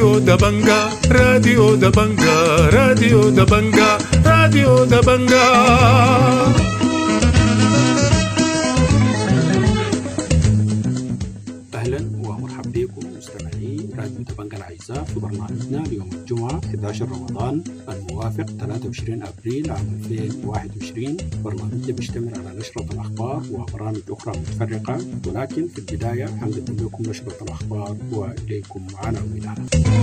راديو دبنجا راديو دبنجا راديو دبنجا راديو دبنجا. أهلا ومرحبا بكم مستمعي راديو دبنجا الأعزاء في برنامجنا ليوم الجمعة 11 رمضان الموافق 23 أبريل عام 2021. برنامجنا بيشتمل على نشرة الأخبار وبرامج أخرى متفرقة، ولكن في البداية حنقدم لكم نشرة الأخبار وإليكم عناوينها.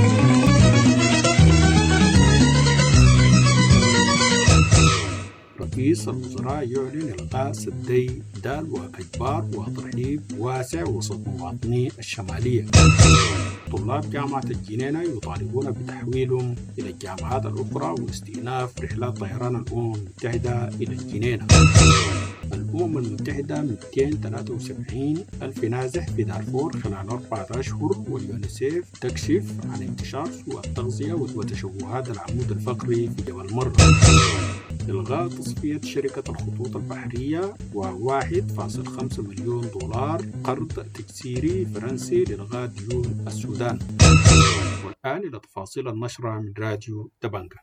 رئيس الوزراء يعلن إلغاء سدي دال وكجبار وترحيب واسع وسط مواطني الشمالية. طلاب جامعة الجنينة يطالبون بتحويلهم إلى الجامعات الأخرى واستئناف رحلات طيران الأمم المتحدة إلى الجنينة. الأمم المتحدة 273 ألف نازح في دارفور خلال 4 أشهر، واليونيسيف تكشف عن انتشار سوء التغذية وتشوهات العمود الفقري في جبل مرة. إلغاء تصفية شركة الخطوط البحرية و1.5 مليون دولار قرض تجسيري فرنسي لإلغاء ديون السودان. والآن إلى تفاصيل النشرة من راديو دبنجا.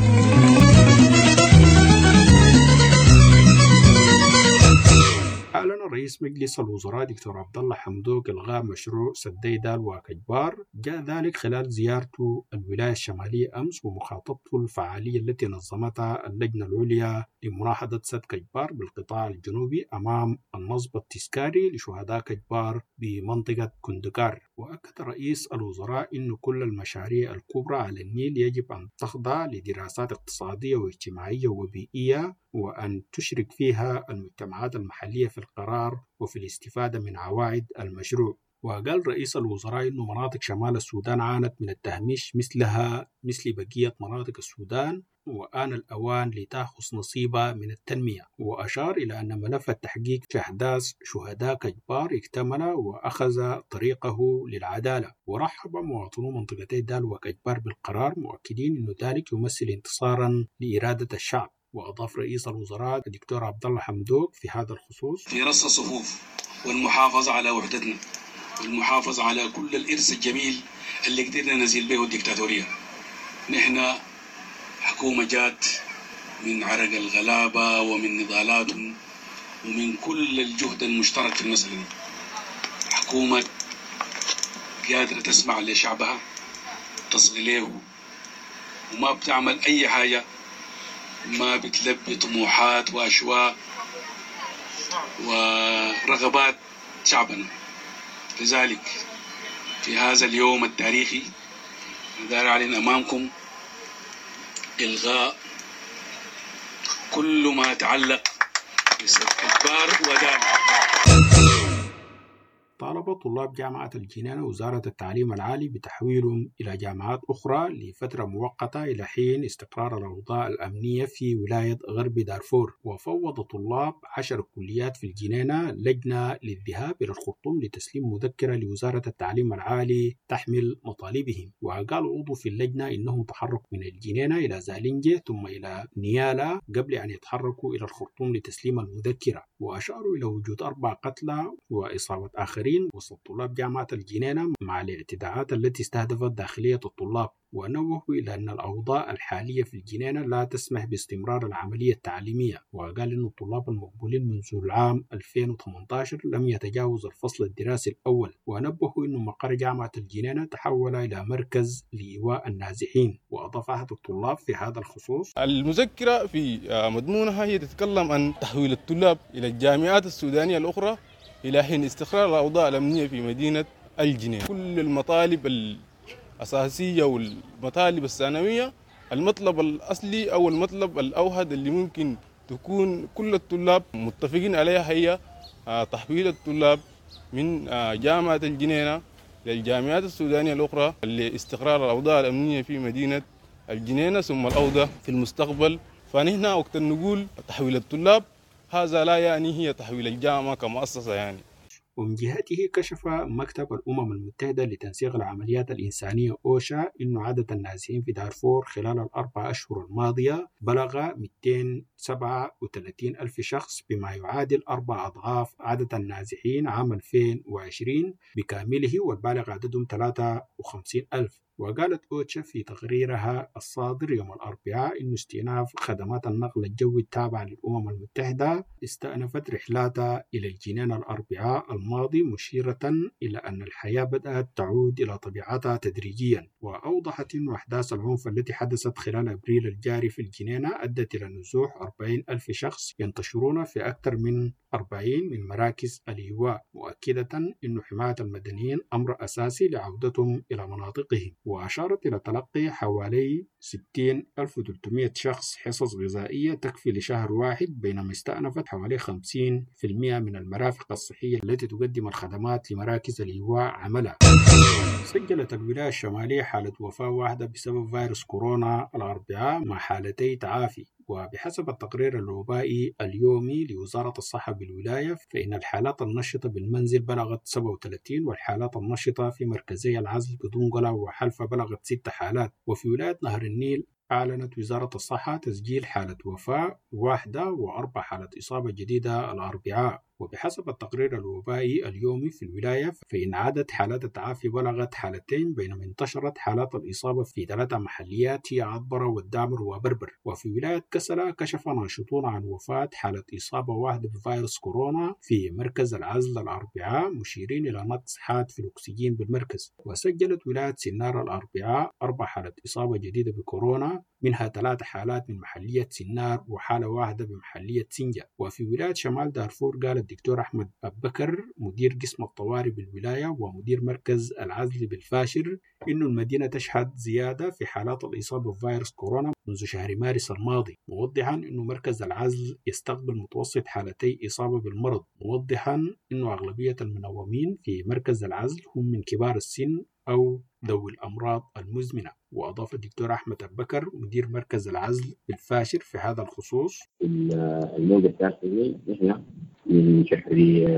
أعلن رئيس مجلس الوزراء دكتور عبد الله حمدوك إلغاء مشروع سدي دال وكجبار. جاء ذلك خلال زيارته الولاية الشمالية أمس ومخاطبته الفعالية التي نظمتها اللجنة العليا لمناهضة سد كجبار بالقطاع الجنوبي أمام النصب التذكاري لشهداء كجبار بمنطقة كندكار. وأكد رئيس الوزراء أن كل المشاريع الكبرى على النيل يجب أن تخضع لدراسات اقتصادية واجتماعية وبيئية، وأن تشرك فيها المجتمعات المحلية في القرار وفي الاستفادة من عوائد المشروع. وقال رئيس الوزراء أن مناطق شمال السودان عانت من التهميش مثل بقية مناطق السودان، وآن الأوان لتأخذ نصيبها من التنمية. وأشار إلى أن ملف التحقيق في أحداث شهداء كجبار اكتمل وأخذ طريقه للعدالة. ورحب مواطنو منطقتي دال وكجبار بالقرار، مؤكدين أن ذلك يمثل انتصارا لإرادة الشعب. وأضاف رئيس الوزراء الدكتور عبد الله حمدوك في هذا الخصوص: في رص الصفوف والمحافظة على وحدتنا والمحافظة على كل الإرث الجميل اللي قدرنا نزيل به الدكتاتورية. نحن حكومة جات من عرق الغلابة ومن نضالاتهم ومن كل الجهد المشترك في المسألة دي. حكومة قادرة تسمع لشعبها، تصغي له، وما بتعمل أي حاجة ما بتلبي طموحات وأشواق ورغبات شعبنا. لذلك في هذا اليوم التاريخي دار أعلن أمامكم إلغاء كل ما يتعلق بسد كجبار ودال. طالب طلاب جامعة الجنينة وزارة التعليم العالي بتحويلهم إلى جامعات أخرى لفترة مؤقتة إلى حين استقرار الأوضاع الأمنية في ولاية غرب دارفور. وفوض طلاب 10 كليات في الجنينة لجنة للذهاب إلى الخرطوم لتسليم مذكرة لوزارة التعليم العالي تحمل مطالبهم. وقال عضو في اللجنة إنهم تحركوا من الجنينة إلى زالنجة ثم إلى نيالا قبل أن يتحركوا إلى الخرطوم لتسليم المذكرة. وأشاروا إلى وجود 4 قتلى وإصابة آخرين وسط طلاب جامعة الجنينة مع الاعتداءات التي استهدفت داخلية الطلاب. ونوهوا إلى أن الأوضاع الحالية في الجنينة لا تسمح باستمرار العملية التعليمية. وقال أن الطلاب المقبولين منذ العام 2018 لم يتجاوز الفصل الدراسي الأول. ونبهوا أن مقر جامعة الجنينة تحول إلى مركز لإيواء النازحين. وأضاف أحد الطلاب في هذا الخصوص: المذكرة في مضمونها هي تتكلم عن تحويل الطلاب إلى الجامعات السودانية الأخرى إلى حين استقرار الأوضاع الأمنية في مدينة الجنينة. كل المطالب الأساسية والمطالب الثانوية، المطلب الأصلي أو المطلب الأوحد اللي ممكن تكون كل الطلاب متفقين عليها هي تحويل الطلاب من جامعة الجنينة للجامعات السودانية الأخرى لاستقرار الأوضاع الأمنية في مدينة الجنينة ثم الأوضاع في المستقبل. فنحن وقت نقول تحويل الطلاب هذا لا يعني هي تحويل الجامعة كمؤسسة يعني. ومن جهته كشف مكتب الأمم المتحدة لتنسيق العمليات الإنسانية أوشا إنه عدد النازحين في دارفور خلال 4 أشهر الماضية بلغ 237 ألف شخص، بما يعادل 4 أضعاف عدد النازحين عام 2020 بكامله، والبالغ عددهم 53 ألف. وقالت أوتشا في تقريرها الصادر يوم الأربعاء إن استئناف خدمات النقل الجوي التابعة للأمم المتحدة استأنفت رحلاتها إلى الجنين الأربعاء الماضي، مشيرة إلى أن الحياة بدأت تعود إلى طبيعتها تدريجيا. وأوضحت أن أحداث العنف التي حدثت خلال أبريل الجاري في الجنينة أدت إلى نزوح 40,000 شخص ينتشرون في أكثر من 40 من مراكز الإيواء، مؤكدة أن حماية المدنيين أمر أساسي لعودتهم إلى مناطقهم. وأشارت إلى تلقي حوالي 60,300 شخص حصص غذائية تكفي لشهر واحد، بينما استأنفت حوالي 50% من المرافق الصحية التي تقدم الخدمات لمراكز الإيواء عملها. سجلت الولاية الشمالية حالة وفاة واحدة بسبب فيروس كورونا الأربعاء مع حالتي تعافي. وبحسب التقرير الوبائي اليومي لوزارة الصحة بالولاية، فإن الحالات النشطة بالمنزل بلغت 37، والحالات النشطة في مركزي العزل بدونقلة وحلفة بلغت 6 حالات. وفي ولاية نهر النيل أعلنت وزارة الصحة تسجيل حالة وفاة واحدة و4 حالات إصابة جديدة الأربعاء. وبحسب التقرير الوبائي اليومي في الولاية، فإن عدد حالات التعافي بلغت 2 بينما انتشرت حالات الإصابة في 3 محليات هي عطبرة والدامر وبربر. وفي ولاية كسلا كشف ناشطون عن وفاة حالة إصابة واحدة بفيروس كورونا في مركز العزل الأربعاء، مشيرين إلى نقص حاد في الأكسجين بالمركز. وسجلت ولاية سنار الأربعاء 4 حالات إصابة جديدة بكورونا، منها 3 حالات من محلية سنار وحالة واحدة بمحلية سنجا. وفي ولاية شمال دارفور قال الدكتور أحمد بكر مدير قسم الطوارئ بالولاية ومدير مركز العزل بالفاشر إنه المدينة تشهد زيادة في حالات الإصابة بفيروس كورونا منذ شهر مارس الماضي، موضحا إنه مركز العزل يستقبل متوسط حالتي إصابة بالمرض، موضحا إنه أغلبية المنومين في مركز العزل هم من كبار السن أو ذوي الأمراض المزمنة. وأضاف الدكتور أحمد بكر مدير مركز العزل بالفاشر في هذا الخصوص: الموجة الثالثة نحن من شهر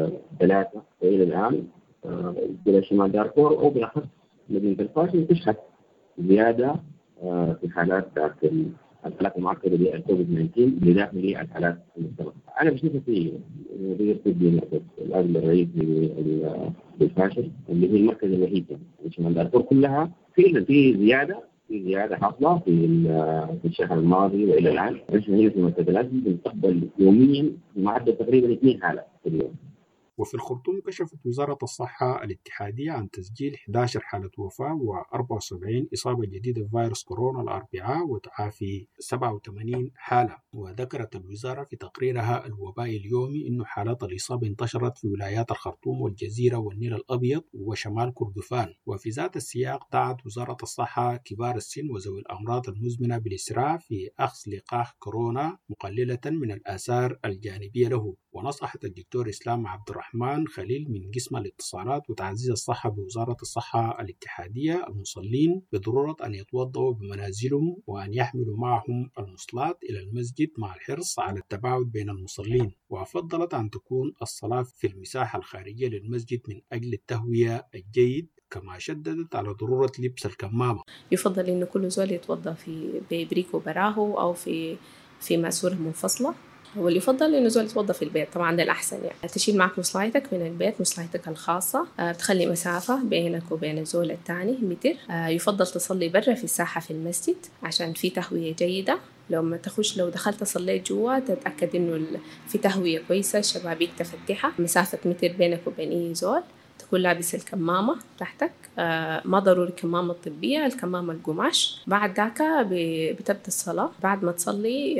3 وإلى الآن ولاية شمال دارفور أو بالأخص مدينة الفاشر تشهد زيادة في حالات الحالات المعقدة بالكوفيد 19 بداخل الحالات المستمرة. أنا بشوفها مدير طبي مركز العزل الرئيسي بالفاشر اللي هي المركز الوحيد في شمال دارفور كلها في زيادة حاصلة في الشهر الماضي وإلى الآن. نحن هنا في مركز العزل بنستقبل يوميا معدل تقريبا 2 حالات في اليوم. وفي الخرطوم كشفت وزارة الصحة الاتحادية عن تسجيل 11 حالة وفاة و74 إصابة جديدة بفيروس كورونا الأربعاء وتعافي 87 حالة. وذكرت الوزارة في تقريرها الوبائي اليومي إنه حالات الإصابة انتشرت في ولايات الخرطوم والجزيرة والنيل الأبيض وشمال كردفان. وفي ذات السياق دعت وزارة الصحة كبار السن وذوي الأمراض المزمنة بالإسراع في أخذ لقاح كورونا مقللة من الآثار الجانبية له. ونصحت الدكتور إسلام عبد الرحمن خليل من قسم الاتصالات وتعزيز الصحة بوزارة الصحة الاتحادية المصلين بضرورة أن يتوضأوا بمنازلهم وأن يحملوا معهم المصلات إلى المسجد مع الحرص على التباعد بين المصلين. وفضلت أن تكون الصلاة في المساحة الخارجية للمسجد من أجل التهوية الجيد، كما شددت على ضرورة لبس الكمامة. يفضل إنه كل زول يتوضأ في ببريكو براهو أو في ماسورة منفصلة، واللي يفضل إنه زول يتوضأ في البيت طبعاً ده الأحسن. يعني تشيل معك مصلايتك من البيت، مصلايتك الخاصة، بتخلي مسافة بينك وبين الزول الثاني متر. يفضل تصلي برا في الساحة في المسجد عشان في تهوية جيدة. لو دخلت صليت جوا تتأكد إنه في تهوية كويسة، الشبابيك تفتحها، مسافة متر بينك وبين أي زول، تكون لابس الكمامة تحتك، ما ضروري الكمامة الطبية، الكمامة القماش. بعد ذاك بتبدأ الصلاة. بعد ما تصلي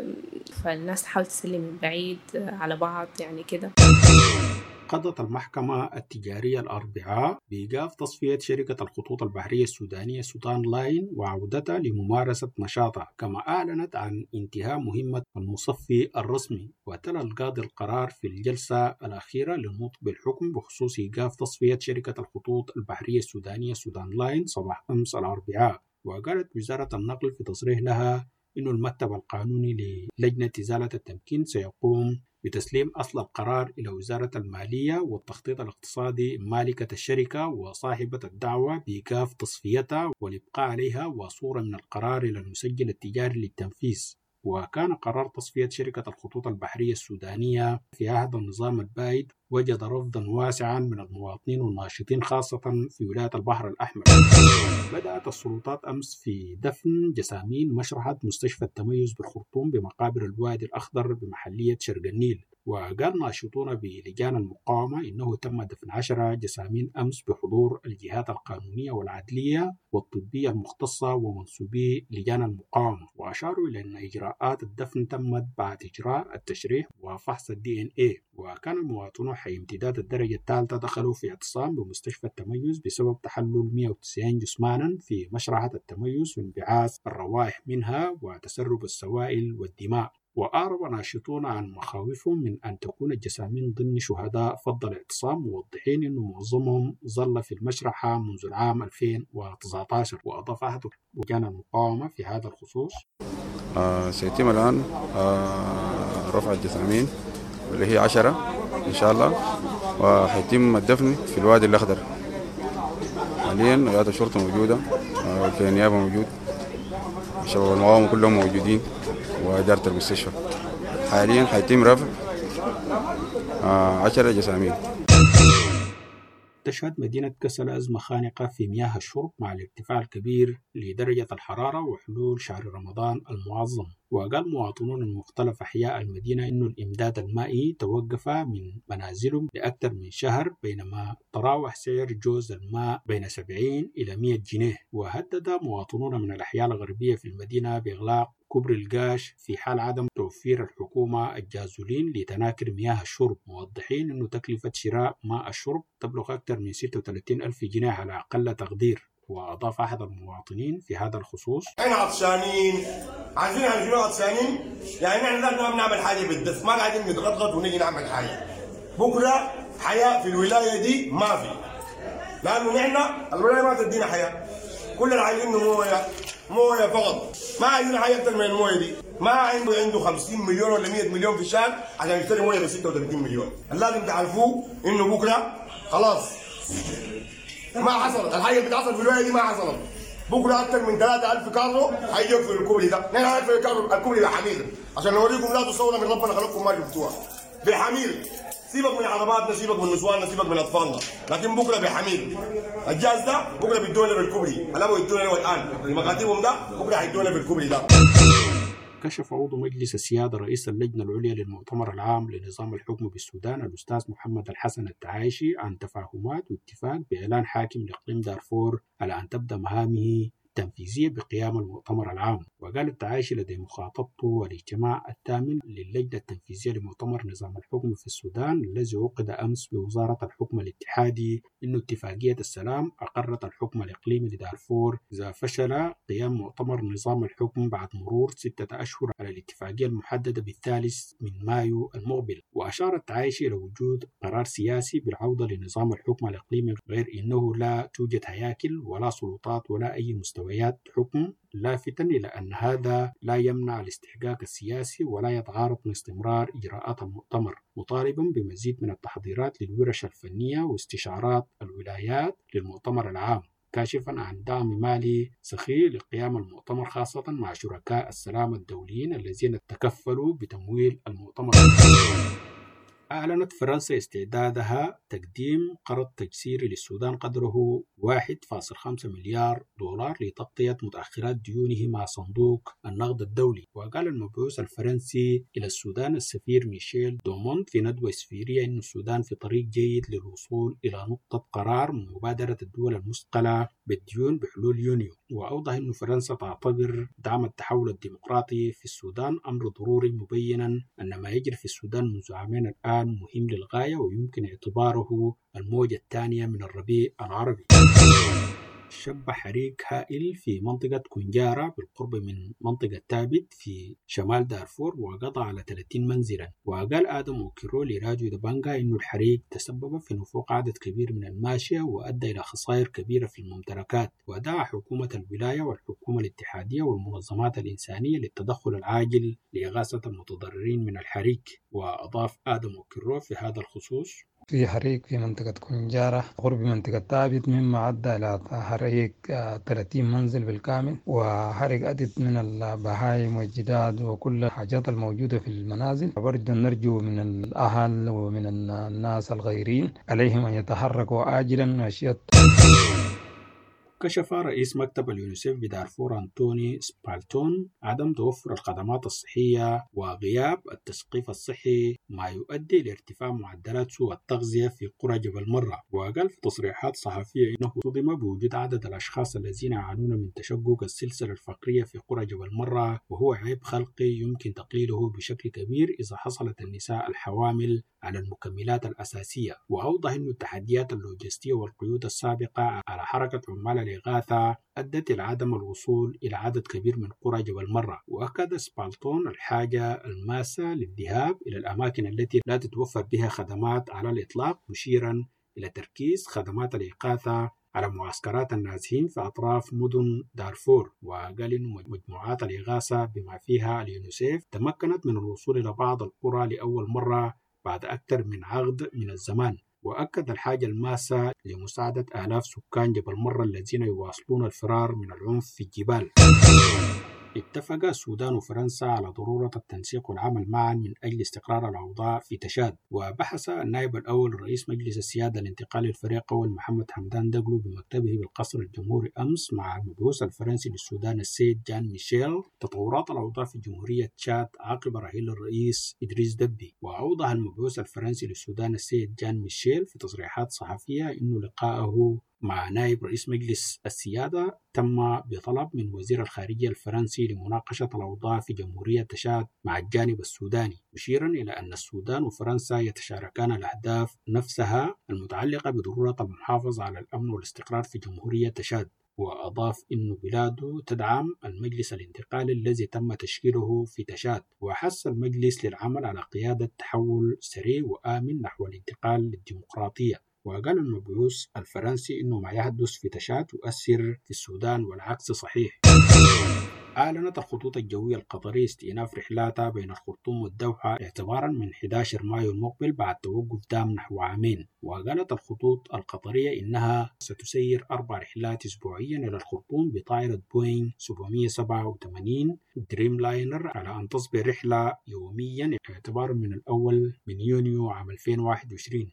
فالناس تحاول تسلم من بعيد على بعض يعني كده. قضت المحكمة التجارية الأربعاء بإيقاف تصفية شركة الخطوط البحرية السودانية سودان لاين وعودتها لممارسة نشاطها، كما أعلنت عن انتهاء مهمة المصفي الرسمي. وتلا القاضي القرار في الجلسة الأخيرة للنطق بالحكم بخصوص إيقاف تصفية شركة الخطوط البحرية السودانية سودان لاين صباح أمس الأربعاء. وقالت وزارة النقل في تصريح لها إنه المكتب القانوني للجنة إزالة التمكين سيقوم بتسليم أصل القرار إلى وزارة المالية والتخطيط الاقتصادي مالكة الشركة وصاحبة الدعوة بإيقاف تصفيتها والإبقاء عليها وصورة من القرار إلى المسجل التجاري للتنفيذ. وكان قرار تصفية شركة الخطوط البحرية السودانية في عهد النظام البائد وجد رفضا واسعا من المواطنين والناشطين خاصة في ولاية البحر الأحمر. بدأت السلطات أمس في دفن جسامين مشرحة مستشفى التميز بالخرطوم بمقابر الوادي الأخضر بمحلية شرق النيل. وقال ناشطون بلجان المقاومة إنه تم دفن 10 جسامين أمس بحضور الجهات القانونية والعدلية والطبية المختصة ومنسوبي لجان المقاومة، وأشاروا إلى أن إجراءات الدفن تمت بعد إجراء التشريح وفحص DNA. وكان المواطنون حي امتداد الدرجة الثالثة دخلوا في اعتصام بمستشفى التميز بسبب تحلل 190 جثمانا في مشرحة التميز وانبعاث الروائح منها وتسرب السوائل والدماء. وأعرب ناشطون عن مخاوفهم من أن تكون الجسامين ضمن شهداء فض الاعتصام، موضحين أن معظمهم ظل في المشرحة منذ العام 2019. وأضاف أحد لجان المقاومة في هذا الخصوص: سيتم الآن رفع الجسامين واللي هي 10 إن شاء الله، وحيتم الدفن في الوادي الأخضر. حاليا قيادة الشرطة موجودة وكيل النيابة موجود، شباب المقاومة كلهم موجودين وإدارة المستشفى. حاليا حيتم رفع 10 جسامين. تشهد مدينة كسل أزمة خانقة في مياه الشرب مع الارتفاع الكبير لدرجة الحرارة وحلول شهر رمضان المعظم. وقال مواطنون من مختلف أحياء المدينة إنه الإمداد المائي توقف من منازلهم لأكثر من شهر، بينما تراوح سعر جوز الماء بين 70 إلى 100 جنيه. وهدد مواطنون من الأحياء الغربية في المدينة بإغلاق كوبري القاش في حال عدم توفير الحكومة الجازولين لتناكر مياه الشرب، موضحين أنه تكلفة شراء ماء الشرب تبلغ أكثر من 36,000 جنيه على أقل تقدير. وأضاف أحد المواطنين في هذا الخصوص: احنا عطشانين، عارفين يعني شنو عطشانين؟ يعني احنا لازم نعمل حاجة بالدف، ما قاعدين نتغطغط ونيجي نعمل حاجة. بكرة حياة في الولاية دي ما في، لأنه نحن الولاية ما تدينا حياة، كل اللي عايزينه مويه فقط، ما عايزين حاجة أكثر من المويه دي. ما عنده 50 مليون ولا 100 مليون في الشهر عشان يشتري مويه ب 36 مليون. لازم تعرفوه إنه بكرة خلاص ما حصلت الحاجة اللي بتحصل في الولاية دي، ما حصلت. بكرة أكثر من 3,000 كارو هيجوا في الكوبري ده. نحن عارف الكوبري بحمير عشان نوريكم لا تصوروا من ربنا خلقكم ما شفتوها. بحمير، سيبك من عرباتنا، سيبك من نسواننا، سيبك من أطفالنا، لكن بكرة بحمير. الجاز ده بكرة بيدونا بالكوبري، الأبو يدونا الآن في مكاتبهم ده، بكرة هيدونا بالكوبري ده. كشف عضو مجلس السيادة رئيس اللجنة العليا للمؤتمر العام لنظام الحكم بالسودان الأستاذ محمد الحسن التعايشي عن تفاهمات واتفاق بإعلان حاكم لإقليم دارفور على أن تبدأ مهامه التنفيذية بقيام المؤتمر العام. وقال التعايشي لدى مخاطبته والاجتماع الثامن للجنة التنفيذية لمؤتمر نظام الحكم في السودان الذي عقد أمس بوزارة الحكم الاتحادي إنه اتفاقية السلام أقرت الحكم الإقليمي لدارفور إذا فشل قيام مؤتمر نظام الحكم بعد مرور 6 أشهر على الاتفاقية المحددة بالثالث من مايو المقبل. وأشار التعايشي إلى وجود قرار سياسي بالعودة لنظام الحكم الإقليمي، غير إنه لا توجد هياكل ولا سلطات ولا أي مستويات حكم، لافتا إلى أن هذا لا يمنع الاستحقاق السياسي ولا يتعارض من استمرار إجراءات المؤتمر، مطالبا بمزيد من التحضيرات للورش الفنية واستشارات الولايات للمؤتمر العام، كاشفا عن دعم مالي سخي لقيام المؤتمر خاصة مع شركاء السلام الدوليين الذين تكفلوا بتمويل المؤتمر. أعلنت فرنسا استعدادها تقديم قرض تجسيري للسودان قدره 1.5 مليار دولار لتغطية متأخرات ديونه مع صندوق النقد الدولي. وقال المبعوث الفرنسي إلى السودان السفير ميشيل دومونت في ندوة سفيرية أن السودان في طريق جيد للوصول إلى نقطة قرار من مبادرة الدول المثقلة بالديون بحلول يونيو. وأوضح أن فرنسا تعتبر دعم التحول الديمقراطي في السودان أمر ضروري، مبينا أن ما يجري في السودان منذ عامين الآن مهم للغاية ويمكن اعتباره الموجة الثانية من الربيع العربي. شب حريق هائل في منطقة كونجارة بالقرب من منطقة تابت في شمال دارفور وقضى على 30 منزلا. وقال آدم أوكيرو لراديو دبانجا إنه الحريق تسبب في نفوق عدد كبير من الماشية وأدى إلى خسائر كبيرة في الممتلكات. ودعا حكومة الولاية والحكومة الاتحادية والمنظمات الإنسانية للتدخل العاجل لإغاثة المتضررين من الحريق. وأضاف آدم أوكيرو في هذا الخصوص: في حريق في منطقة كنجارة قرب منطقة تابت، مما عدى إلى حريق 30 منزل بالكامل، وحرق عدد من البهائم والجداد وكل الحاجات الموجودة في المنازل. برضو نرجو من الأهل ومن الناس الغيرين عليهم أن يتحركوا آجلا وأشياء. كشف رئيس مكتب اليونيسيف بدارفور أنتوني سبالتون عدم توفر الخدمات الصحية وغياب التثقيف الصحي ما يؤدي لارتفاع معدلات سوء التغذية في قرى جبل مرة. وقال في تصريحات صحفية إنه صدم بوجود عدد الأشخاص الذين يعانون من تشقق السلسلة الفقرية في قرى جبل مرة، وهو عيب خلقي يمكن تقليله بشكل كبير إذا حصلت النساء الحوامل على المكملات الأساسية. وأوضح أن التحديات اللوجستية والقيود السابقة على حركة عمال الإغاثة أدت إلى عدم الوصول إلى عدد كبير من قرى جبل مرة. وأكد سبالتون الحاجة الماسة للذهاب إلى الأماكن التي لا تتوفر بها خدمات على الإطلاق، مشيرا إلى تركيز خدمات الإغاثة على معسكرات النازحين في أطراف مدن دارفور. وقال إن مجموعات الإغاثة بما فيها اليونيسيف تمكنت من الوصول إلى بعض القرى لأول مرة بعد أكثر من عقد من الزمان. وأكد الحاجة الماسة لمساعدة آلاف سكان جبل مرة الذين يواصلون الفرار من العنف في الجبال. اتفق السودان وفرنسا على ضرورة التنسيق والعمل معا من أجل استقرار الأوضاع في تشاد. وبحث النائب الأول رئيس مجلس السيادة الانتقالي الفريق أول محمد حمدان دقلو بمكتبه بالقصر الجمهوري أمس مع المبعوث الفرنسي للسودان السيد جان ميشيل تطورات الأوضاع في جمهورية تشاد عقب رحيل الرئيس إدريس دبي. وأوضح المبعوث الفرنسي للسودان السيد جان ميشيل في تصريحات صحفية إنه لقاءه مع نائب رئيس مجلس السيادة تم بطلب من وزير الخارجية الفرنسي لمناقشة الأوضاع في جمهورية تشاد مع الجانب السوداني، مشيرا إلى أن السودان وفرنسا يتشاركان الأهداف نفسها المتعلقة بضرورة المحافظة على الأمن والاستقرار في جمهورية تشاد. وأضاف أن بلاده تدعم المجلس الانتقالي الذي تم تشكيله في تشاد، وحث المجلس للعمل على قيادة تحول سريع وآمن نحو الانتقال للديمقراطية. وقال المبعوث الفرنسي أنه ما يحدث في تشاد يؤثر في السودان والعكس صحيح. أعلنت الخطوط الجوية القطرية استئناف رحلاتها بين الخرطوم والدوحة اعتبارا من 11 مايو المقبل بعد توقف دام نحو عامين. وقالت الخطوط القطرية إنها ستسير 4 رحلات أسبوعيا إلى الخرطوم بطائرة بوينغ 787 دريم لاينر على أن تصبح رحلة يوميا اعتبارا من الأول من يونيو عام 2021.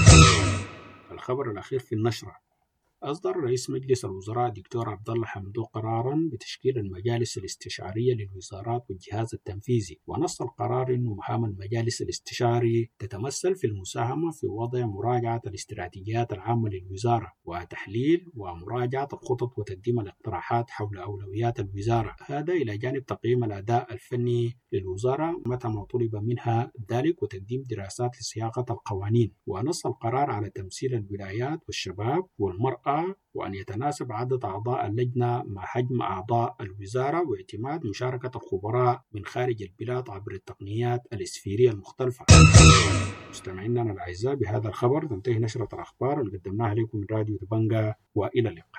الخبر الأخير في النشرة: أصدر رئيس مجلس الوزراء دكتور عبد الله حمدوق قراراً بتشكيل المجالس الاستشارية للوزارات والجهاز التنفيذي. ونص القرار أن مهام المجالس الاستشاري تتمثل في المساهمة في وضع مراجعة الاستراتيجيات العامة للوزارة وتحليل ومراجعة الخطط وتقديم الاقتراحات حول أولويات الوزارة، هذا إلى جانب تقييم الأداء الفني للوزارة متى ما طلب منها ذلك وتقديم دراسات لصياغة القوانين. ونص القرار على تمثيل الولايات والشباب والمرأة وأن يتناسب عدد أعضاء اللجنة مع حجم أعضاء الوزارة واعتماد مشاركة الخبراء من خارج البلاد عبر التقنيات الإسفيرية المختلفة. مستمعينا الأعزاء، بهذا الخبر تنتهي نشرة الأخبار اللي قدمناها لكم من راديو دبنجا، وإلى اللقاء.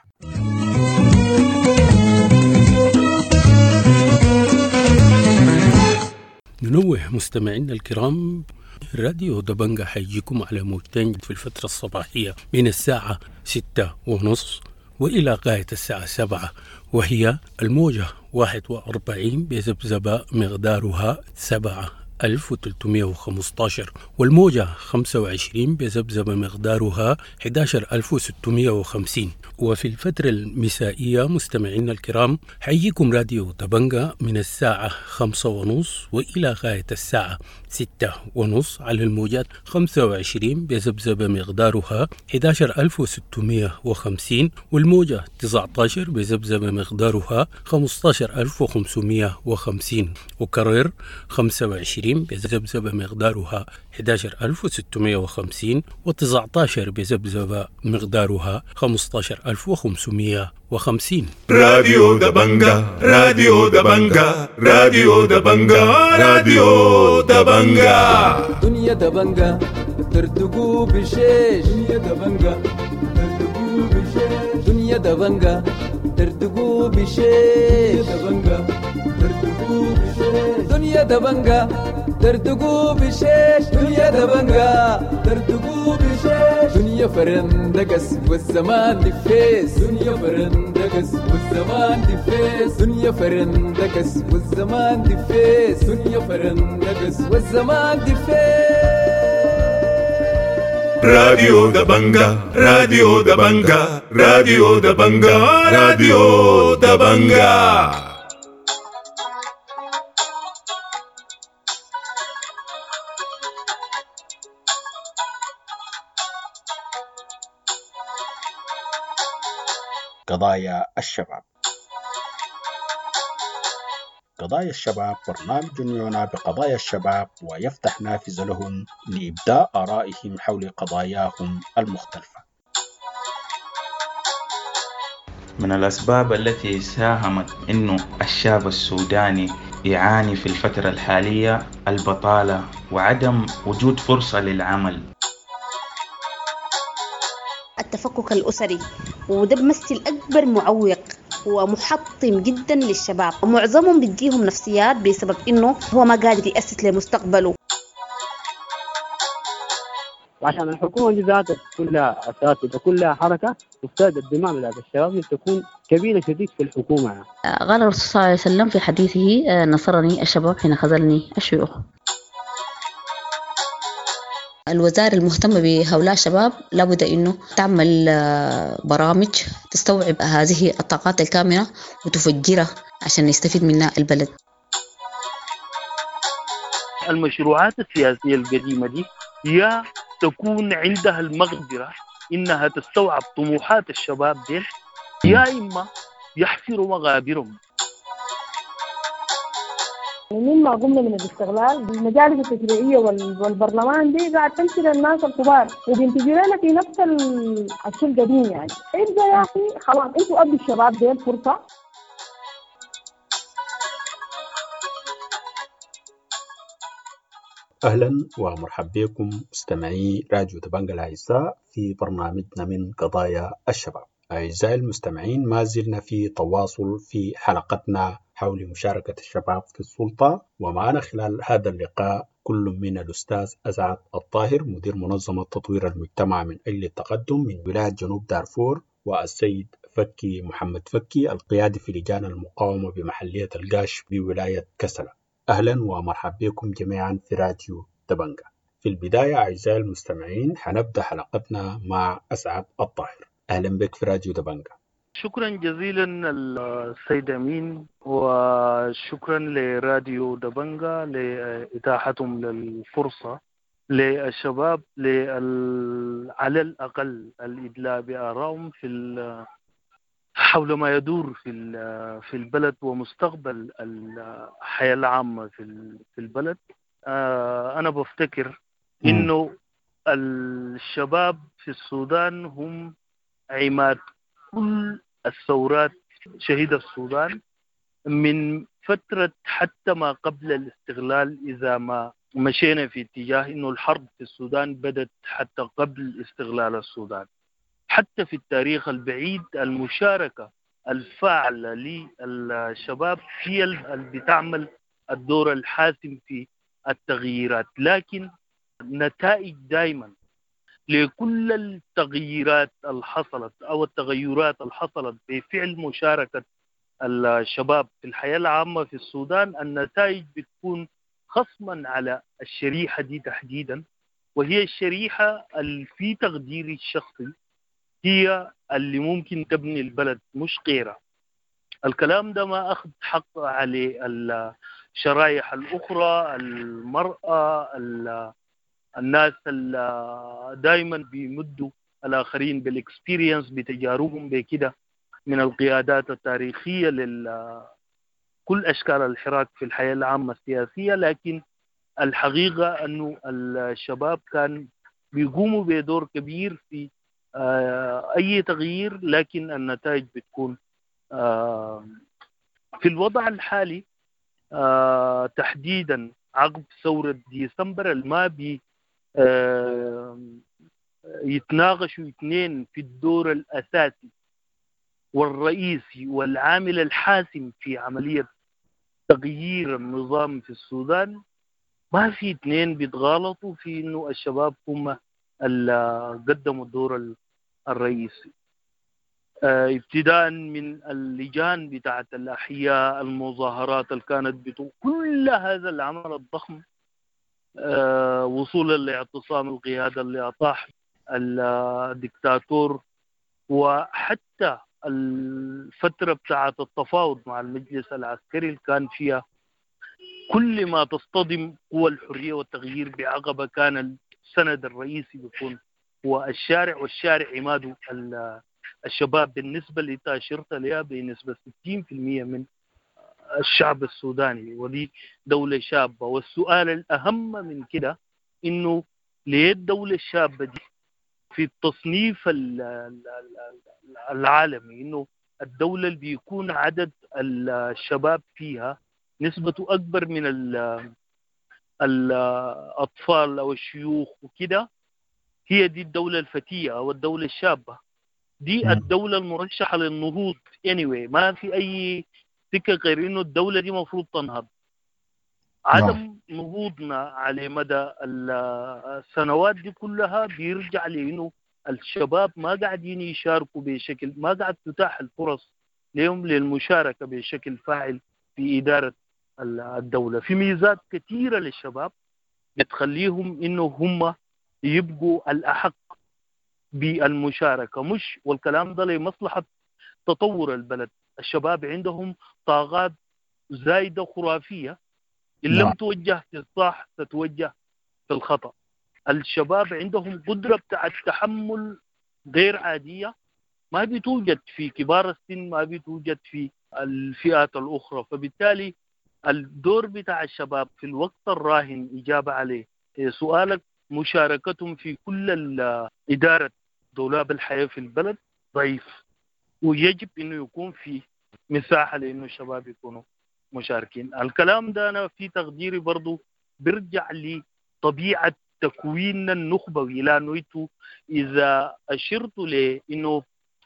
ننوه مستمعينا الكرام، راديو دبنجا حيجيكم على موجتين في الفترة الصباحية من الساعة 6:30 وإلى غاية الساعة 7، وهي الموجة 41 بذبذبة مقدارها 7315، والموجة 25 بذبذبة مقدارها 11650. وفي الفترة المسائية مستمعينا الكرام حييكم راديو دبنجا من الساعة 5:30 وإلى غاية الساعة 6:30 على الموجات 25 بذبذبة مقدارها 11650، والموجة 19 بذبذبة مقدارها 15550، وكرر 25 بذبذبة مقدارها 11650 و19 بذبذبة مقدارها 15550. راديو دبنجا، راديو دبنجا، راديو دبنجا، راديو دبنجا. دنيا دبنجا تردقوا بشيش، دنيا دبنجا تردقوا بشيش، دنيا دبنجا تردقوا بشيش، دبنجا تردقوا بشيش، دنيا دبنجا تردقوا بشيش، دنيا دبنجا تردقوا بشيش. فرندقس والزمان دفيس دنيا فرندقس والزمان دفيس دنيا فرندقس والزمان دفيس دنيا فرندقس والزمان دفيس راديو دبنجا راديو دبنجا راديو دبنجا راديو دبنجا قضايا الشباب. قضايا الشباب برنامج يعنى بقضايا الشباب ويفتح نافذة لهم لإبداء آرائهم حول قضاياهم المختلفة. من الأسباب التي ساهمت إنه الشاب السوداني يعاني في الفترة الحالية البطالة وعدم وجود فرصة للعمل. التفكك الأسري، وده بمثل أكبر معوق ومحطم جدا للشباب، ومعظمهم بيجيهم نفسيات بسبب إنه هو ما قادر يأسس لمستقبله. وعشان الحكومة دي ذاتها كلها أساس وكلها حركة، تفتاد الدماء بتاعت الشباب تكون كبيرة شديد في الحكومة. قال الرسول صلى الله عليه وسلم في حديثه: نصرني الشباب حين خذلني الشيوخ. الوزارة المهتمة بهؤلاء الشباب لابد إنه تعمل برامج تستوعب هذه الطاقات الكامنة وتفجرها عشان يستفيد منها البلد. المشروعات السياسية القديمة دي هي تكون عندها المقدرة إنها تستوعب طموحات الشباب دي، يا إما يحفروا مغابرهم. مما قمنا من الاستغلال بالمجالس التشريعية والبرلمان دي قاعد تمشي للناس الكبار وبينتجوا لنا في نفس الشيء القديم. يعني إبدا يا أخي خلاص أنتوا أدوا الشباب دي الفرصة. أهلا ومرحبا بكم مستمعي راديو دبنجا الأعزاء في برنامجنا من قضايا الشباب. أعزائي المستمعين، ما زلنا في تواصل في حلقتنا حول مشاركة الشباب في السلطة، ومعنا خلال هذا اللقاء كل من الأستاذ أسعد الطاهر مدير منظمة تطوير المجتمع من أجل التقدم من ولاية جنوب دارفور، والسيد فكي محمد فكي القيادي في لجان المقاومة بمحلية القاش بولاية كسلة. أهلا ومرحبا بكم جميعا في راديو دبنجا. في البداية أعزائي المستمعين حنبدأ حلقتنا مع أسعد الطاهر. أهلا بك في راديو دبنجا. شكرا جزيلا السيد أمين، وشكرا لراديو دبنجا لإتاحتهم للفرصة للشباب على الأقل الإدلاء بآرائهم حول ما يدور في البلد ومستقبل الحياة العامة في البلد. أنا بفتكر إنه الشباب في السودان هم عماد كل الثورات شهيد السودان من فترة حتى ما قبل الاستغلال. إذا ما مشينا في اتجاه إنه الحرب في السودان بدت حتى قبل استغلال السودان، حتى في التاريخ البعيد المشاركة الفاعلة للشباب هي اللي بتعمل الدور الحاسم في التغييرات. لكن نتائج دائما لكل التغييرات الحصلت أو التغيرات الحصلت بفعل مشاركة الشباب في الحياة العامة في السودان، النتائج بتكون خصما على الشريحة دي تحديدا، وهي الشريحة اللي في تقديري الشخصي هي اللي ممكن تبني البلد مش غيرها. الكلام ده ما أخذ حق على الشرائح الأخرى، المرأة، الناس اللي دايما بيمدوا الآخرين بالإكسبيرينس بتجاربهم بكده من القيادات التاريخية كل أشكال الحراك في الحياة العامة السياسية. لكن الحقيقة أنه الشباب كان بيقوموا بدور كبير في أي تغيير، لكن النتائج بتكون في الوضع الحالي تحديدا عقب ثورة ديسمبر ما بي يتناقشوا اثنين في الدور الأساسي والرئيسي والعامل الحاسم في عملية تغيير النظام في السودان. ما في اثنين بيتغالطوا في انه الشباب هم قدموا الدور الرئيسي، ابتداء من اللجان بتاعت الأحياء، المظاهرات اللي كانت كل هذا العمل الضخم، وصولا لاعتصام القيادة اللي أطاح الدكتاتور، وحتى الفترة بتاعت التفاوض مع المجلس العسكري اللي كان فيها كل ما تصطدم قوى الحرية والتغيير بعقبة، كان السند الرئيسي بيكون هو الشارع، والشارع عماده الشباب. بالنسبة اللي أشرت لها بنسبة 60% من الشعب السوداني، ودي دولة شابة. والسؤال الأهم من كده إنه ليه الدولة الشابة دي في التصنيف العالمي، إنه الدولة اللي بيكون عدد الشباب فيها نسبته أكبر من الأطفال أو الشيوخ وكده، هي دي الدولة الفتية أو الدولة الشابة. دي الدولة المرشحة للنهوض anyway، ما في أي سكة غير إنه الدولة دي مفروض تنهض. عدم نهوضنا على مدى السنوات دي كلها بيرجع لإنه الشباب ما قاعدين يشاركوا بشكل، ما قاعد تتاح الفرص لهم للمشاركة بشكل فاعل في إدارة الدولة. في ميزات كثيرة للشباب بتخليهم إنه هم يبقوا الأحق بالمشاركة، مش والكلام ده لمصلحة تطور البلد. الشباب عندهم طاقات زايدة خرافية، إن لم توجه في الصح تتوجه في الخطأ. الشباب عندهم قدرة بتاع التحمل غير عادية، ما بتوجد في كبار السن، ما بتوجد في الفئات الأخرى. فبالتالي الدور بتاع الشباب في الوقت الراهن إجابة عليه سؤالك، مشاركتهم في كل إدارة دولاب الحياة في البلد ضعيف، ويجب إنه يكون في مساحة لإنه الشباب يكونوا مشاركين. الكلام ده أنا في تقديري برضو برجع لطبيعة تكوين النخبوي، لأنه إذا أشرت لإنه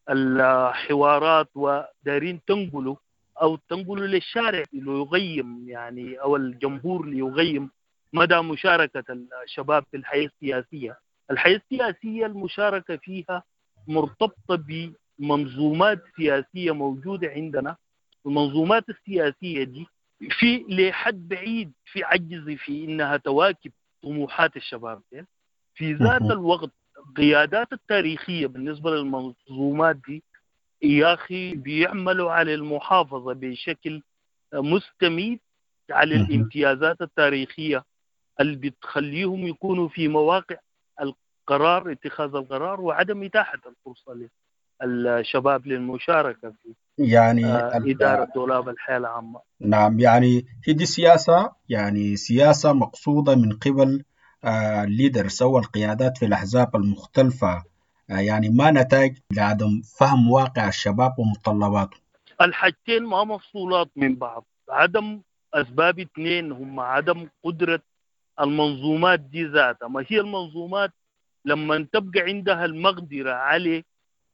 الحوارات ودارين تنقلوا أو تنقلوا للشارع ليغيم يعني، أو الجمهور ليغيم مدى مشاركة الشباب في الحياة السياسية. الحياة السياسية المشاركة فيها مرتبطة بمنظومات سياسية موجودة عندنا. المنظومات السياسية دي في لحد بعيد في عجز في إنها تواكب طموحات الشباب. في ذات الوقت القيادات التاريخية بالنسبة للمنظومات دي يا أخي بيعملوا على المحافظة بشكل مستميت على الامتيازات التاريخية اللي بتخليهم يكونوا في مواقع القرار، اتخاذ القرار، وعدم إتاحة الفرصة للشباب للمشاركة في يعني إدارة دولاب الحياة العامة. نعم، يعني هي دي سياسة، يعني سياسة مقصودة من قبل الليدرز أو القيادات في الأحزاب المختلفة، يعني ما نتاج لعدم فهم واقع الشباب ومتطلباته. الحاجتين ما مفصولات من بعض. عدم أسباب اثنين هم عدم قدرة المنظومات دي ذاتها. ما هي المنظومات لما تبقى عندها المقدرة على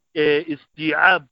استيعاب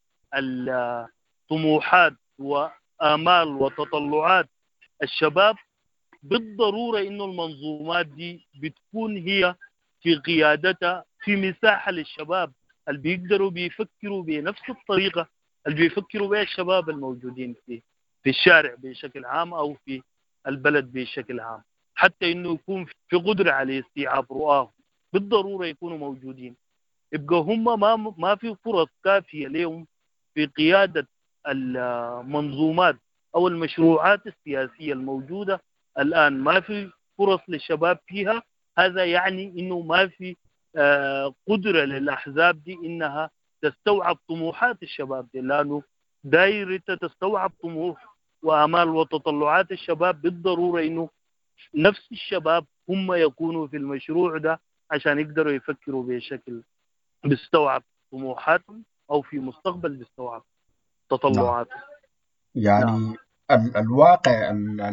الطموحات وآمال وتطلعات الشباب، بالضرورة إنه المنظومات دي بتكون هي في قيادتها في مساحة للشباب اللي بيقدروا بيفكروا بنفس الطريقة اللي بيفكروا بها الشباب الموجودين في الشارع بشكل عام أو في البلد بشكل عام. حتى إنه يكون في قدرة على استيعاب رؤاه بالضرورة يكونوا موجودين. يبقى هم ما في فرص كافية لهم في قيادة المنظومات أو المشروعات السياسية الموجودة الآن، ما في فرص للشباب فيها. هذا يعني إنه ما في قدرة للأحزاب دي إنها تستوعب طموحات الشباب دي، لأنه دايرة تستوعب طموح وآمال وتطلعات الشباب بالضرورة إنه نفس الشباب هم يكونوا في المشروع ده عشان يقدروا يفكروا بشكل بيستوعب طموحاتهم أو في مستقبل بيستوعب تطلعاتهم. يعني الواقع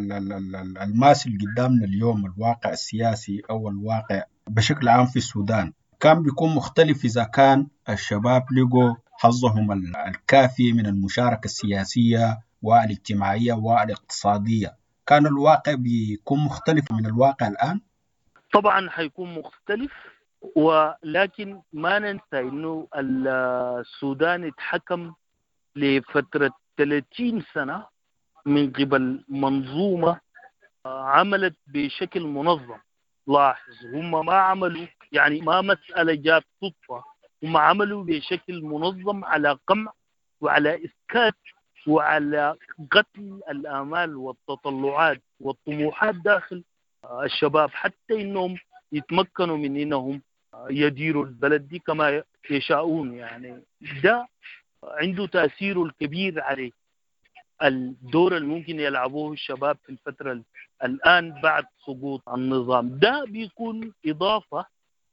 الماسل قدامنا اليوم، الواقع السياسي أو الواقع بشكل عام في السودان، كان بيكون مختلف إذا كان الشباب لقوا حظهم الكافي من المشاركة السياسية والاجتماعية والاقتصادية. كان الواقع بيكون مختلف من الواقع الآن؟ طبعا حيكون مختلف، ولكن ما ننسى إنه السودان اتحكم لفترة 30 سنة من قبل منظومة عملت بشكل منظم. لاحظ هم ما عملوا يعني ما مسألة جات صدفة، هم عملوا بشكل منظم على قمع وعلى إسكات وعلى قتل الآمال والتطلعات والطموحات داخل الشباب، حتى إنهم يتمكنوا من إنهم يديروا البلد دي كما يشاءون. يعني ده عنده تأثير الكبير عليه. الدور اللي ممكن يلعبوه الشباب في الفترة الآن بعد سقوط النظام ده بيكون إضافة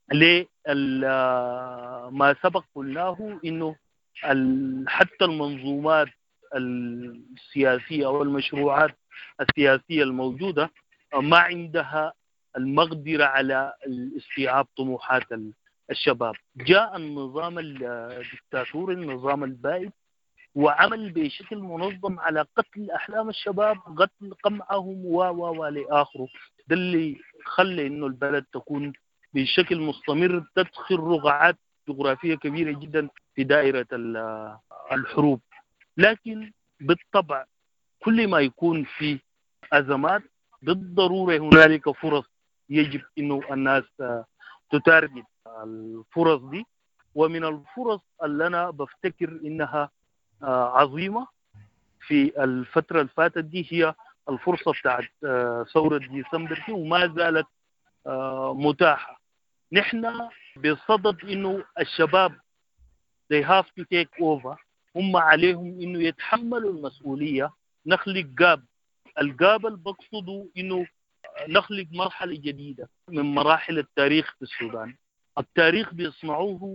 لما سبق قلناه إنه حتى المنظومات السياسية أو المشروعات السياسية الموجودة ما عندها المقدرة على استيعاب طموحات الشباب. جاء النظام الدكتاتوري النظام البائد وعمل بشكل منظم على قتل أحلام الشباب، قتل قمعهم لآخره. ده اللي خلى إنه البلد تكون بشكل مستمر تدخل رقعات جغرافية كبيرة جدا في دائرة الحروب. لكن بالطبع كل ما يكون في أزمات بالضرورة هنالك فرص يجب إنه الناس تتارجت الفرص دي. ومن الفرص اللي أنا بفتكر إنها عظيمة في الفترة الفاتت دي هي الفرصة بتاعت ثورة ديسمبر دي، وما زالت متاحة. نحن بصدد إنه الشباب they have to take over، هم عليهم إنه يتحملوا المسؤولية. نخلق جاب، الجاب اللي بقصده إنه نخلق مرحلة جديدة من مراحل التاريخ في السودان. التاريخ بيصنعوه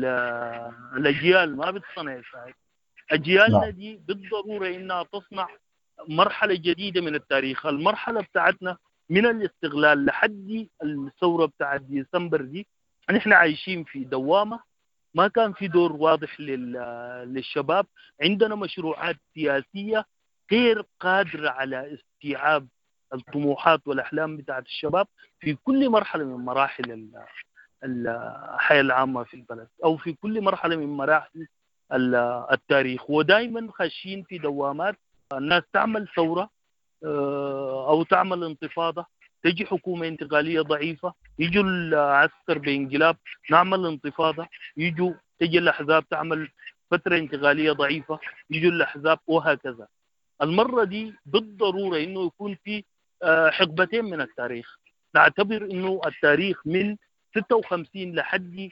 الأجيال، ما بتصنع ساعد. أجيالنا دي بالضرورة إنها تصنع مرحلة جديدة من التاريخ. المرحلة بتاعتنا من الاستغلال لحد الثورة بتاعت ديسمبر دي نحن عايشين في دوامة، ما كان في دور واضح للشباب. عندنا مشروعات سياسية غير قادرة على استيعاب الطموحات والأحلام بتاعت الشباب في كل مرحلة من مراحل الحياة العامة في البلد أو في كل مرحلة من مراحل التاريخ. ودائما خاشين في دوامات، الناس تعمل ثورة أو تعمل انتفاضة، تجي حكومة انتقالية ضعيفة، يجوا العسكر بانقلاب، نعمل انتفاضة، تجي الأحزاب تعمل فترة انتقالية ضعيفة، يجوا الأحزاب، وهكذا. المرة دي بالضرورة إنه يكون في حقبتين من التاريخ. نعتبر إنه التاريخ من 56 لحد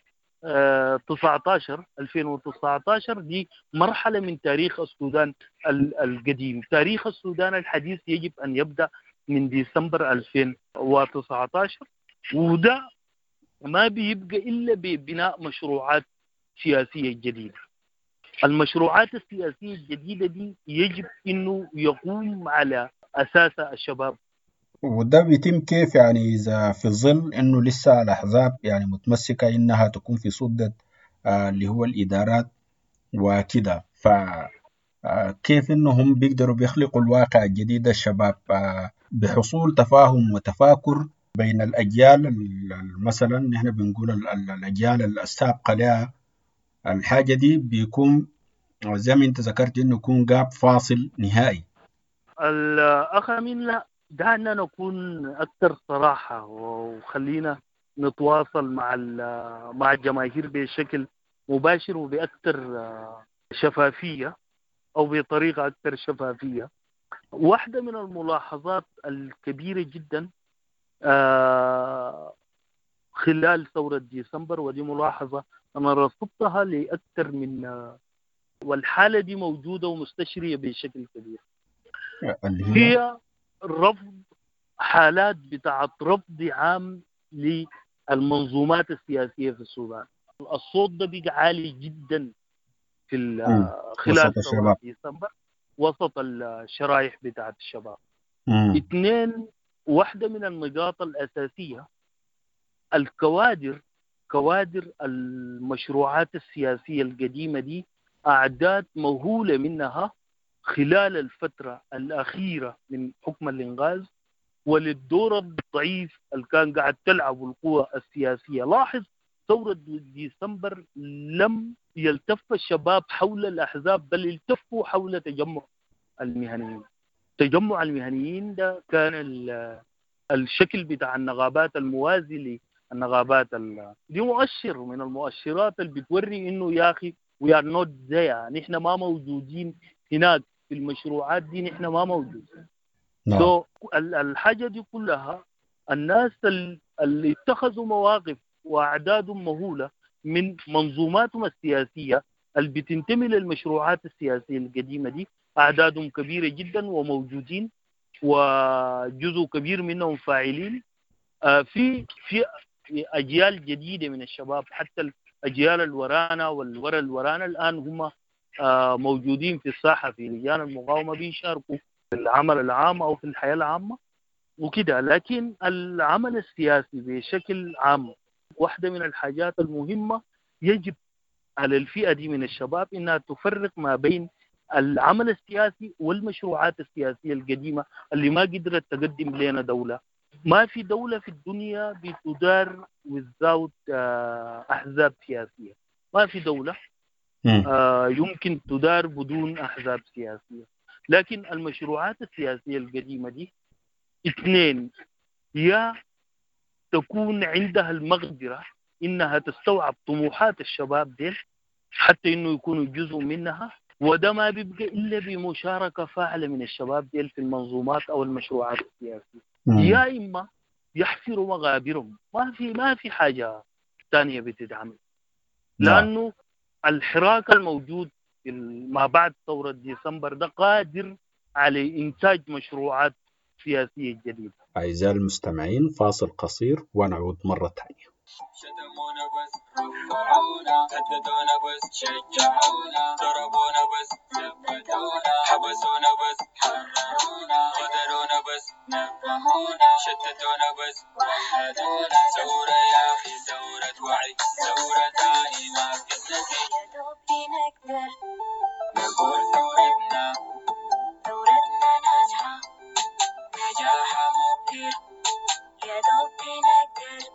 2019 دي مرحلة من تاريخ السودان القديم. تاريخ السودان الحديث يجب أن يبدأ من ديسمبر 2019، وده ما بيبقى إلا ببناء مشروعات سياسية جديدة. المشروعات السياسية الجديدة دي يجب أنه يقوم على أساسها الشباب. وده بيتم كيف يعني إذا في ظل إنه لسه الأحزاب يعني متمسكة إنها تكون في سدة اللي هو الإدارات وكده، فكيف إنهم بيقدروا بيخلقوا الواقع الجديد الشباب بحصول تفاهم وتفاكر بين الأجيال؟ مثلا نحن بنقول الأجيال السابقة لها الحاجة دي بيكون زي ما أنت ذكرت إنه يكون جاب فاصل نهائي. الأخ أمين، لا، دعنا نكون أكثر صراحة وخلينا نتواصل مع الجماهير بشكل مباشر وبأكثر شفافية أو بطريقة أكثر شفافية. واحدة من الملاحظات الكبيرة جدا خلال ثورة ديسمبر، ودي ملاحظة أنا رصدتها لأكثر من والحالة دي موجودة ومستشرية بشكل كبير، هي رفض حالات بتاعت رفض عام للمنظومات السياسية في السودان. الصوت ده بقى عالي جدا في خلال ثورة ديسمبر وسط الشرائح بتاعت الشباب. اثنين، واحدة من النقاط الأساسية كوادر المشروعات السياسية القديمة دي أعداد مهولة منها خلال الفترة الأخيرة من حكم الإنغاز وللدور الضعيف اللي كان قاعد تلعب القوى السياسية. لاحظ ثورة ديسمبر لم يلتف الشباب حول الأحزاب، بل التفوا حول تجمع المهنيين. تجمع المهنيين ده كان الشكل بتاع النقابات الموازي للنقابات دي مؤشر من المؤشرات اللي بتوري إنه يا أخي we are not there، نحن ما موجودين هناك في المشروعات دي، نحن ما موجودين. الحاجة دي كلها الناس اللي اتخذوا مواقف وأعدادهم مهولة من منظوماتهم السياسية اللي بتنتمي للمشروعات السياسية القديمة دي، أعدادهم كبيرة جدا وموجودين، وجزء كبير منهم فاعلين في أجيال جديدة من الشباب. حتى الأجيال الورانا والورا الورانا الآن هم موجودين في الساحة في لجان المقاومة، بيشاركوا في العمل العام أو في الحياة العامة وكده. لكن العمل السياسي بشكل عام واحدة من الحاجات المهمة يجب على الفئة دي من الشباب إنها تفرق ما بين العمل السياسي والمشروعات السياسية القديمة اللي ما قدرت تقدم لنا دولة. ما في دولة في الدنيا بتدار without أحزاب سياسية، ما في دولة يمكن تدار بدون أحزاب سياسية. لكن المشروعات السياسية القديمة دي اثنين، يا تكون عندها المقدرة إنها تستوعب طموحات الشباب دي حتى إنه يكونوا جزء منها، وده ما بيبقى إلا بمشاركة فاعلة من الشباب دي في المنظومات أو المشروعات السياسية. يا إما يحفروا مغابرهم، ما في حاجة ثانية بتتعمل، لأنه الحراك الموجود ما بعد ثورة ديسمبر ده قادر على إنتاج مشروعات سياسية جديدة. أعزائي المستمعين، فاصل قصير ونعود مرة ثانية. شتمونا بس رفعونا، هددونا بس شجعونا، ضربونا بس ثبتونا، حبسونا بس حررونا، غدرونا بس نبهونا، شتتونا بس وحدونا. ثورة يا أخي ثورة وعي، ثورة تاني ما بتنتهي، يا دوبي نقدر نقول ثورتنا ناجحة نجاحها مبهر، يا دوبي نقدر.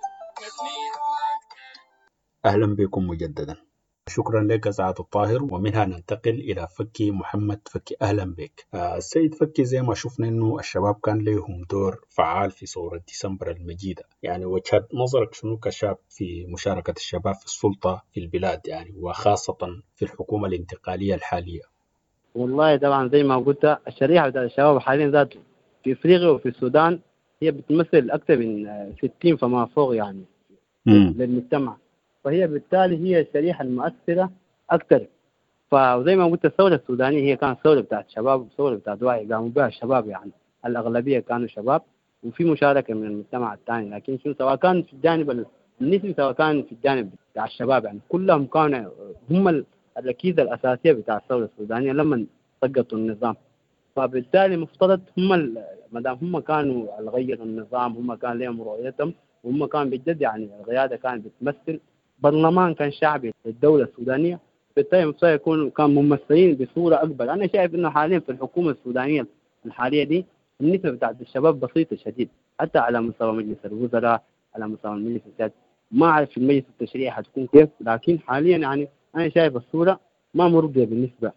أهلا بكم مجددا. شكرا لك سعادة الطاهر، ومنها ننتقل إلى فكي محمد فكي. أهلا بك. السيد فكي، زي ما شفنا أنه الشباب كان لهم دور فعال في ثورة ديسمبر المجيدة، يعني وجهة نظرك شنو كشاب في مشاركة الشباب في السلطة في البلاد، يعني وخاصة في الحكومة الانتقالية الحالية؟ والله طبعا زي ما قلت، الشريحة بتاع الشباب حاليا ذات في إفريقيا وفي السودان هي بتمثل أكثر من 60 فما فوق يعني للمجتمع، فهي بالتالي هي الشريحة المؤثرة أكثر. فزي ما قلت الثورة السودانية هي كانت ثورة بتاعت شباب وثورة بتاعت وعي، قاموا بها الشباب، يعني الأغلبية كانوا شباب وفي مشاركة من المجتمع الثاني، لكن شنو سواء كان في الجانب النسبي سواء كان في الجانب بتاع الشباب، يعني كلهم كانوا هم الركيزة الأساسية بتاع الثورة السودانية لما سقطوا النظام. فبالتالي مفترض هم ما دام هم كانوا غيروا النظام، هم كان لهم رؤيتهم وهم كان بجد، يعني القيادة كانت بتمثل برلمان كان شعبي للدولة السودانية، بالتالي مفترض يكونوا كان ممثلين بصورة أكبر. أنا شايف إنه حاليا في الحكومة السودانية الحالية دي النسبة بتاعت الشباب بسيطة شديد، حتى على مستوى مجلس الوزراء، على مستوى المجلس السياسي. ما أعرف في المجلس التشريعي حتكون كيف، لكن حاليا يعني أنا شايف الصورة ما مرضية بالنسبة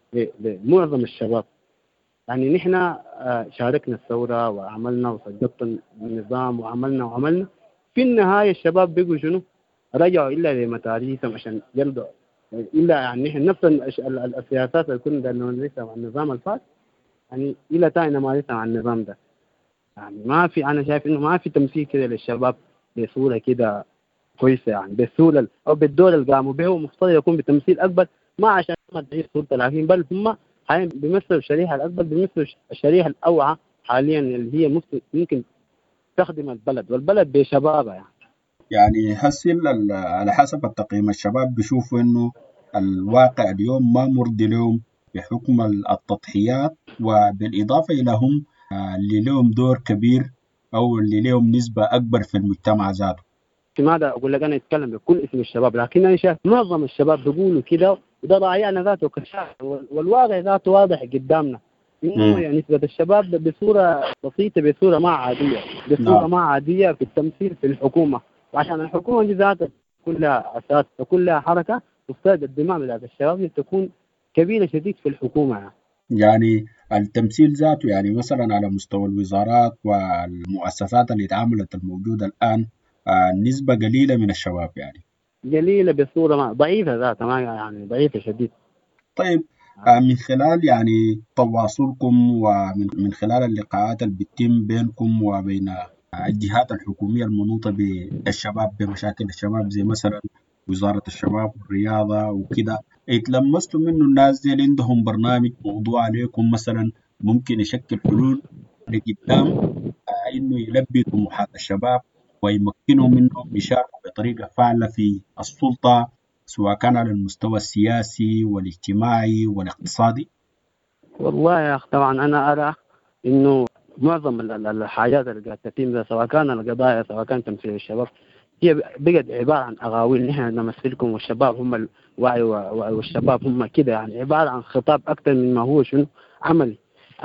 لمعظم الشباب. يعني نحن شاركنا الثورة وعملنا وصدقنا النظام وعملنا في النهاية الشباب بيقوا شنو؟ رجعوا إلا لمتاريسهم عشان يرضوا، إلا يعني نحن نفس السياسات اللي كنا نمارسها مع النظام الفات، يعني إلا تاني نمارسها مع النظام ده. يعني ما في، أنا شايف إنه ما في تمثيل كده للشباب بصورة كده كويسة، يعني بالصورة أو بالدور اللي قاموا به، ومفترض يكون بتمثيل أكبر، ما عشان ما تعيش سلطة، لكن بل هم حاليا بيمثلوا الشريحة الأكبر، بيمثلوا الشريحة الأوعى حاليا اللي هي ممكن تخدم البلد والبلد بشبابها. يعني هسه على حسب التقييم الشباب بيشوفوا إنه الواقع اليوم ما مرضي لهم بحكم التضحيات، وبالإضافة إلى هم اللي لهم دور كبير أو اللي لهم نسبة أكبر في المجتمع ذاته. لماذا أقول لك أنا أتكلم بكل اسم الشباب، لكن أنا شايف معظم الشباب بيقولوا كده، وده ضايعنا ذاته كشاب، والواقع ذاته واضح قدامنا إنه يعني نسبة الشباب بصورة بسيطة، بصورة ما عادية، بصورة ما عادية في التمثيل في الحكومة. وعشان الحكومة دي ذاتها كلها أساس وكلها حركة، تفترض الدماء بتاعت الشباب تكون كبيرة شديد في الحكومة. يعني التمثيل ذاته يعني مثلا على مستوى الوزارات والمؤسسات اللي اتعاملت الموجودة الآن نسبة قليلة من الشباب، يعني قليلة بصورة ضعيفة ذاتها، ما يعني ضعيفة شديد. طيب من خلال يعني تواصلكم ومن خلال اللقاءات اللي بتتم بينكم وبين الجهات الحكومية المنوطة بالشباب بمشاكل الشباب زي مثلا وزارة الشباب والرياضة وكده، اتلمستوا منه الناس دي اللي عندهم برنامج موضوع عليكم مثلا ممكن يشكل حلول لقدام انه يلبي طموحات الشباب ويمكنهم انهم يشاركوا بطريقة فعالة في السلطة سواء كان على المستوى السياسي والاجتماعي والاقتصادي؟ والله يا أخ طبعا أنا أرى إنه معظم الحاجات اللي قاعدة تتم سواء كان القضايا سواء كان تمثيل الشباب هي بقت عبارة عن أغاويل. نحن نمثلكم والشباب هم الوعي والشباب هم كده، يعني عبارة عن خطاب أكثر من ما هو شنو عملي.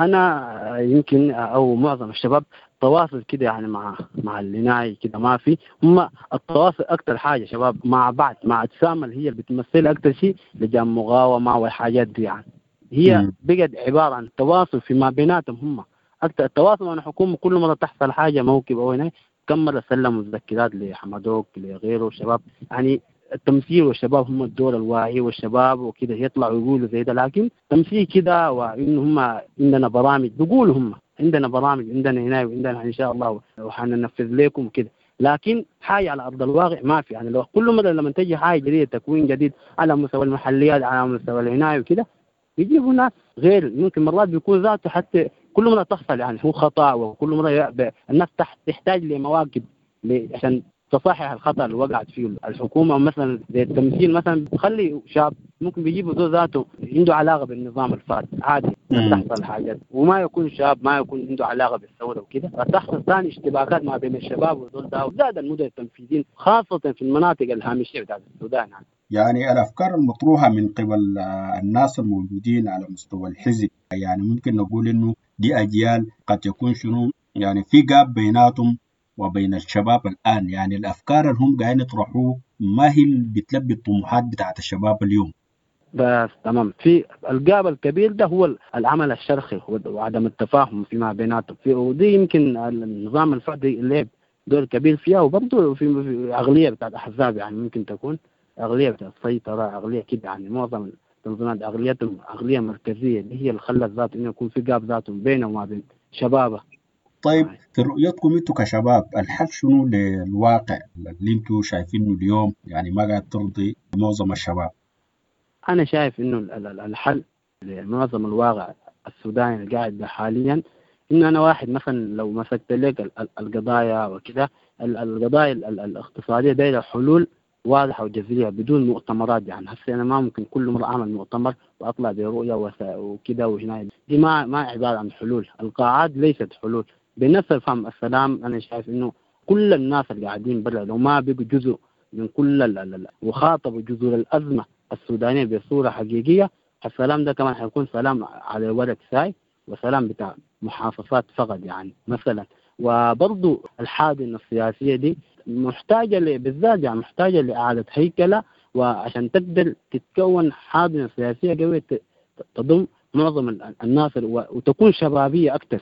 أنا يمكن أو معظم الشباب تواصل كده يعني مع العناية كده ما في، هم التواصل أكثر حاجة شباب مع بعض مع أجسام هي اللي بتمثل أكثر شيء لجان مقاومة والحاجات دي، يعني هي بقت عبارة عن تواصل فيما بيناتهم هم أكثر. التواصل مع الحكومة كل مرة تحصل حاجة موكب أو هنا كم مرة سلموا مذكرات لحمدوك لغيره الشباب، يعني التمثيل والشباب هم الدور الواعي والشباب وكده يطلعوا يقولوا زي ده، لكن تمثيل كده وإنه هم عندنا برامج بيقولوا هم عندنا برامج عندنا هنا وعندنا إن شاء الله وحننفذ لكم وكده، لكن حاجة على أرض الواقع ما في. يعني لو كل مرة لما تجي حاجة جديدة تكوين جديد على مستوى المحليات على مستوى العناية وكده يجيبوا ناس غير، ممكن مرات بيكون ذاته حتى كل مرة تحصل يعني هو خطأ، وكل مرة الناس تحتاج لمواقف عشان تصحح الخطأ اللي وقعت فيه الحكومة. مثلا زي التمثيل مثلا بخلي شاب ممكن بيجيبوا ذو ذاته عنده علاقة بالنظام الفات عادي تحصل حاجات، وما يكون شاب ما يكون عنده علاقة بالثورة وكده، فتحصل ثاني اشتباكات ما بين الشباب وذول ده، وزاد المدن التنفيذيين خاصة في المناطق الهامشية بتاعت السودان. يعني الأفكار المطروحة من قبل الناس الموجودين على مستوى الحزب، يعني ممكن نقول إنه دي أجيال قد يكون شنو يعني في جاب بيناتهم وبين الشباب الآن، يعني الأفكار اللي هم قاعدين يطرحوه ما هي اللي بتلبي الطموحات بتاعت الشباب اليوم. بس تمام، في الجاب الكبير ده هو العمل الشرخي وعدم التفاهم فيما بيناتهم، ودي يمكن النظام الفردي اللي دور كبير فيها، وبرضه في أغلية بتاعت أحزاب يعني ممكن تكون أغلية بتاعت السيطرة أغلية كده، يعني معظم التنظيمات أغليتهم أغلية مركزية اللي هي اللي خلت ذات إنه يكون في جاب ذاتهم بينه وما بين شبابه. طيب في رؤيتكم انتم كشباب الحل شنو للواقع اللي انتم شايفينه اليوم يعني ما قاعد ترضي معظم الشباب؟ أنا شايف إنه الحل لمعظم الواقع السوداني اللي قاعد حاليا إنه أنا واحد مثلا لو مسكت لك القضايا وكذا القضايا الاقتصادية دايرة حلول واضحة وجذرية بدون مؤتمرات. يعني هسه أنا ما ممكن كل مرة أعمل مؤتمر وأطلع برؤية وكذا وهنا، دي ما عبارة عن حلول. القاعات ليست حلول بنفس الفهم السلام. أنا شايف إنه كل الناس اللي قاعدين برا لو ما بيجوا جزء من كل وخاطبوا جذور الأزمة السودانية بصورة حقيقية، السلام ده كمان حيكون سلام على ورق ساي وسلام بتاع محافظات فقط يعني مثلا. وبرضو الحاضنة السياسية دي محتاجة بالذات يعني محتاجة لإعادة هيكلة، وعشان تقدر تتكون حاضنة سياسية قوية تضم معظم الناس وتكون شبابية أكثر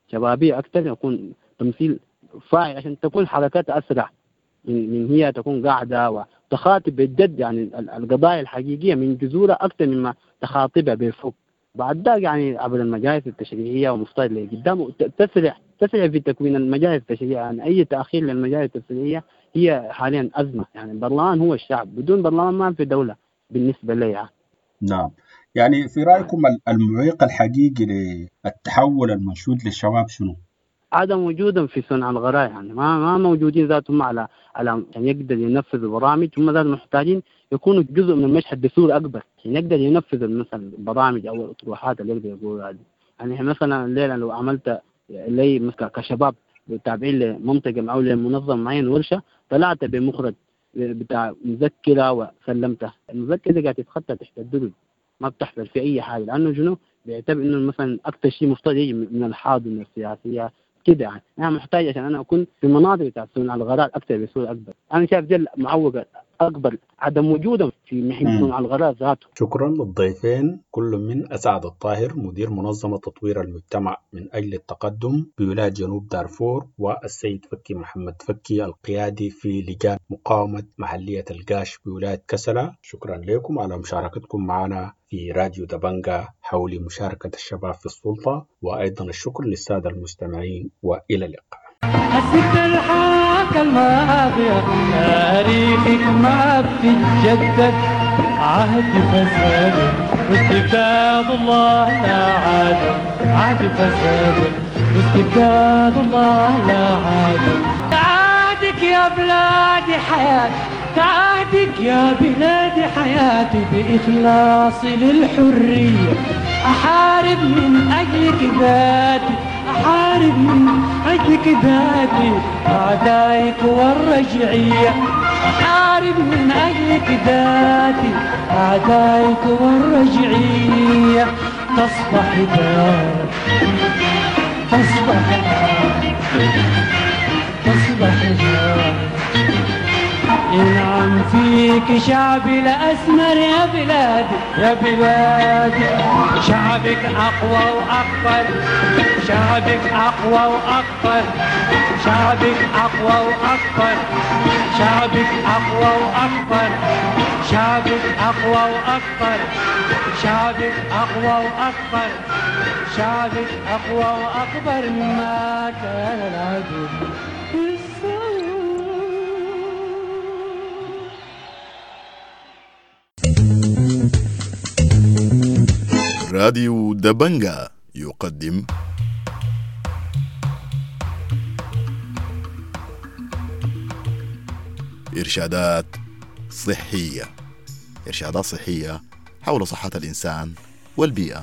يكون تمثيل فاعل عشان تكون حركات أسرع من هي تكون قاعدة وتخاطب بالجد يعني القضايا الحقيقية من جذورها أكثر مما تخاطبها بفوق. بعد ذلك يعني عبر المجالس التشريعية ومفترض لقدام تسرع في تكوين المجالس التشريعية. يعني أي تأخير للمجالس التشريعية هي حاليا أزمة. يعني البرلمان هو الشعب، بدون برلمان ما في دولة بالنسبة لي. نعم، يعني في رأيكم المعيق الحقيقي للتحول المنشود للشباب شنو؟ عدم وجودهم في صنع القرار، يعني ما موجودين ذاتهم على يعني يقدر ينفذوا برامج. هم ذات محتاجين يكونوا جزء من المشهد بصورة أكبر يعني يقدر ينفذ مثلا البرامج أو الأطروحات اللي يقدر يقولوا هذه. يعني مثلا الليلة لو عملت لي مثلا كشباب تابعين لمنطقة أو لمنظم معين ورشة، طلعت بمخرج بتاع مذكرة وسلمتها، المذكرة دي قاعد تتخطى تحت الدرج ما بتحصل في أي حاجة، لأنه جنوب بيعتبر إنه مثلا أكثر شيء مفترض يجي من الحاضنة السياسية كده. يعني أنا محتاج عشان أنا أكون في مناطق بتاعت صنع القرار أكثر بصورة أكبر. أنا شايف دي المعوقة اكبر عدم وجودهم في محل صنع الغراء ذاته. شكرا للضيفين، كل من أسعد الطاهر مدير منظمة تطوير المجتمع من أجل التقدم بولاية جنوب دارفور، والسيد فكي محمد فكي القيادي في لجان مقاومة محلية القاش بولاية كسلا. شكرا لكم على مشاركتكم معنا في راديو دبنجة حول مشاركة الشباب في السلطة، وأيضا الشكر للسادة المستمعين، وإلى اللقاء. حسيت الحاكة الماضية تاريخك ما بتتجدد، عهد فساد واستبداد الله لا عاد، عهد فساد واستبداد الله لا عاد. تعهدك يا بلادي حياتي، تعهدك يا بلادي حياتي، بإخلاصي للحرية أحارب من أجلك ذاتي، أحارب من أجلك ذاتي، أعدائك والرجعية، أحارب من أجلك ذاتي، أعدائك والرجعية. تصبح دار، تصبح دار، ينعم فيك شعبي لأسمر يا بلادي، يا بلادي. شعبك أقوى وأكبر، شعبك أقوى وأكبر، شعبك أقوى وأكبر، شعبك أقوى وأكبر، شعبك أقوى وأكبر، شعبك أقوى وأكبر، شعبك أقوى وأكبر مما كان العدو. راديو دبنجة يقدم إرشادات صحية، إرشادات صحية حول صحة الإنسان والبيئة.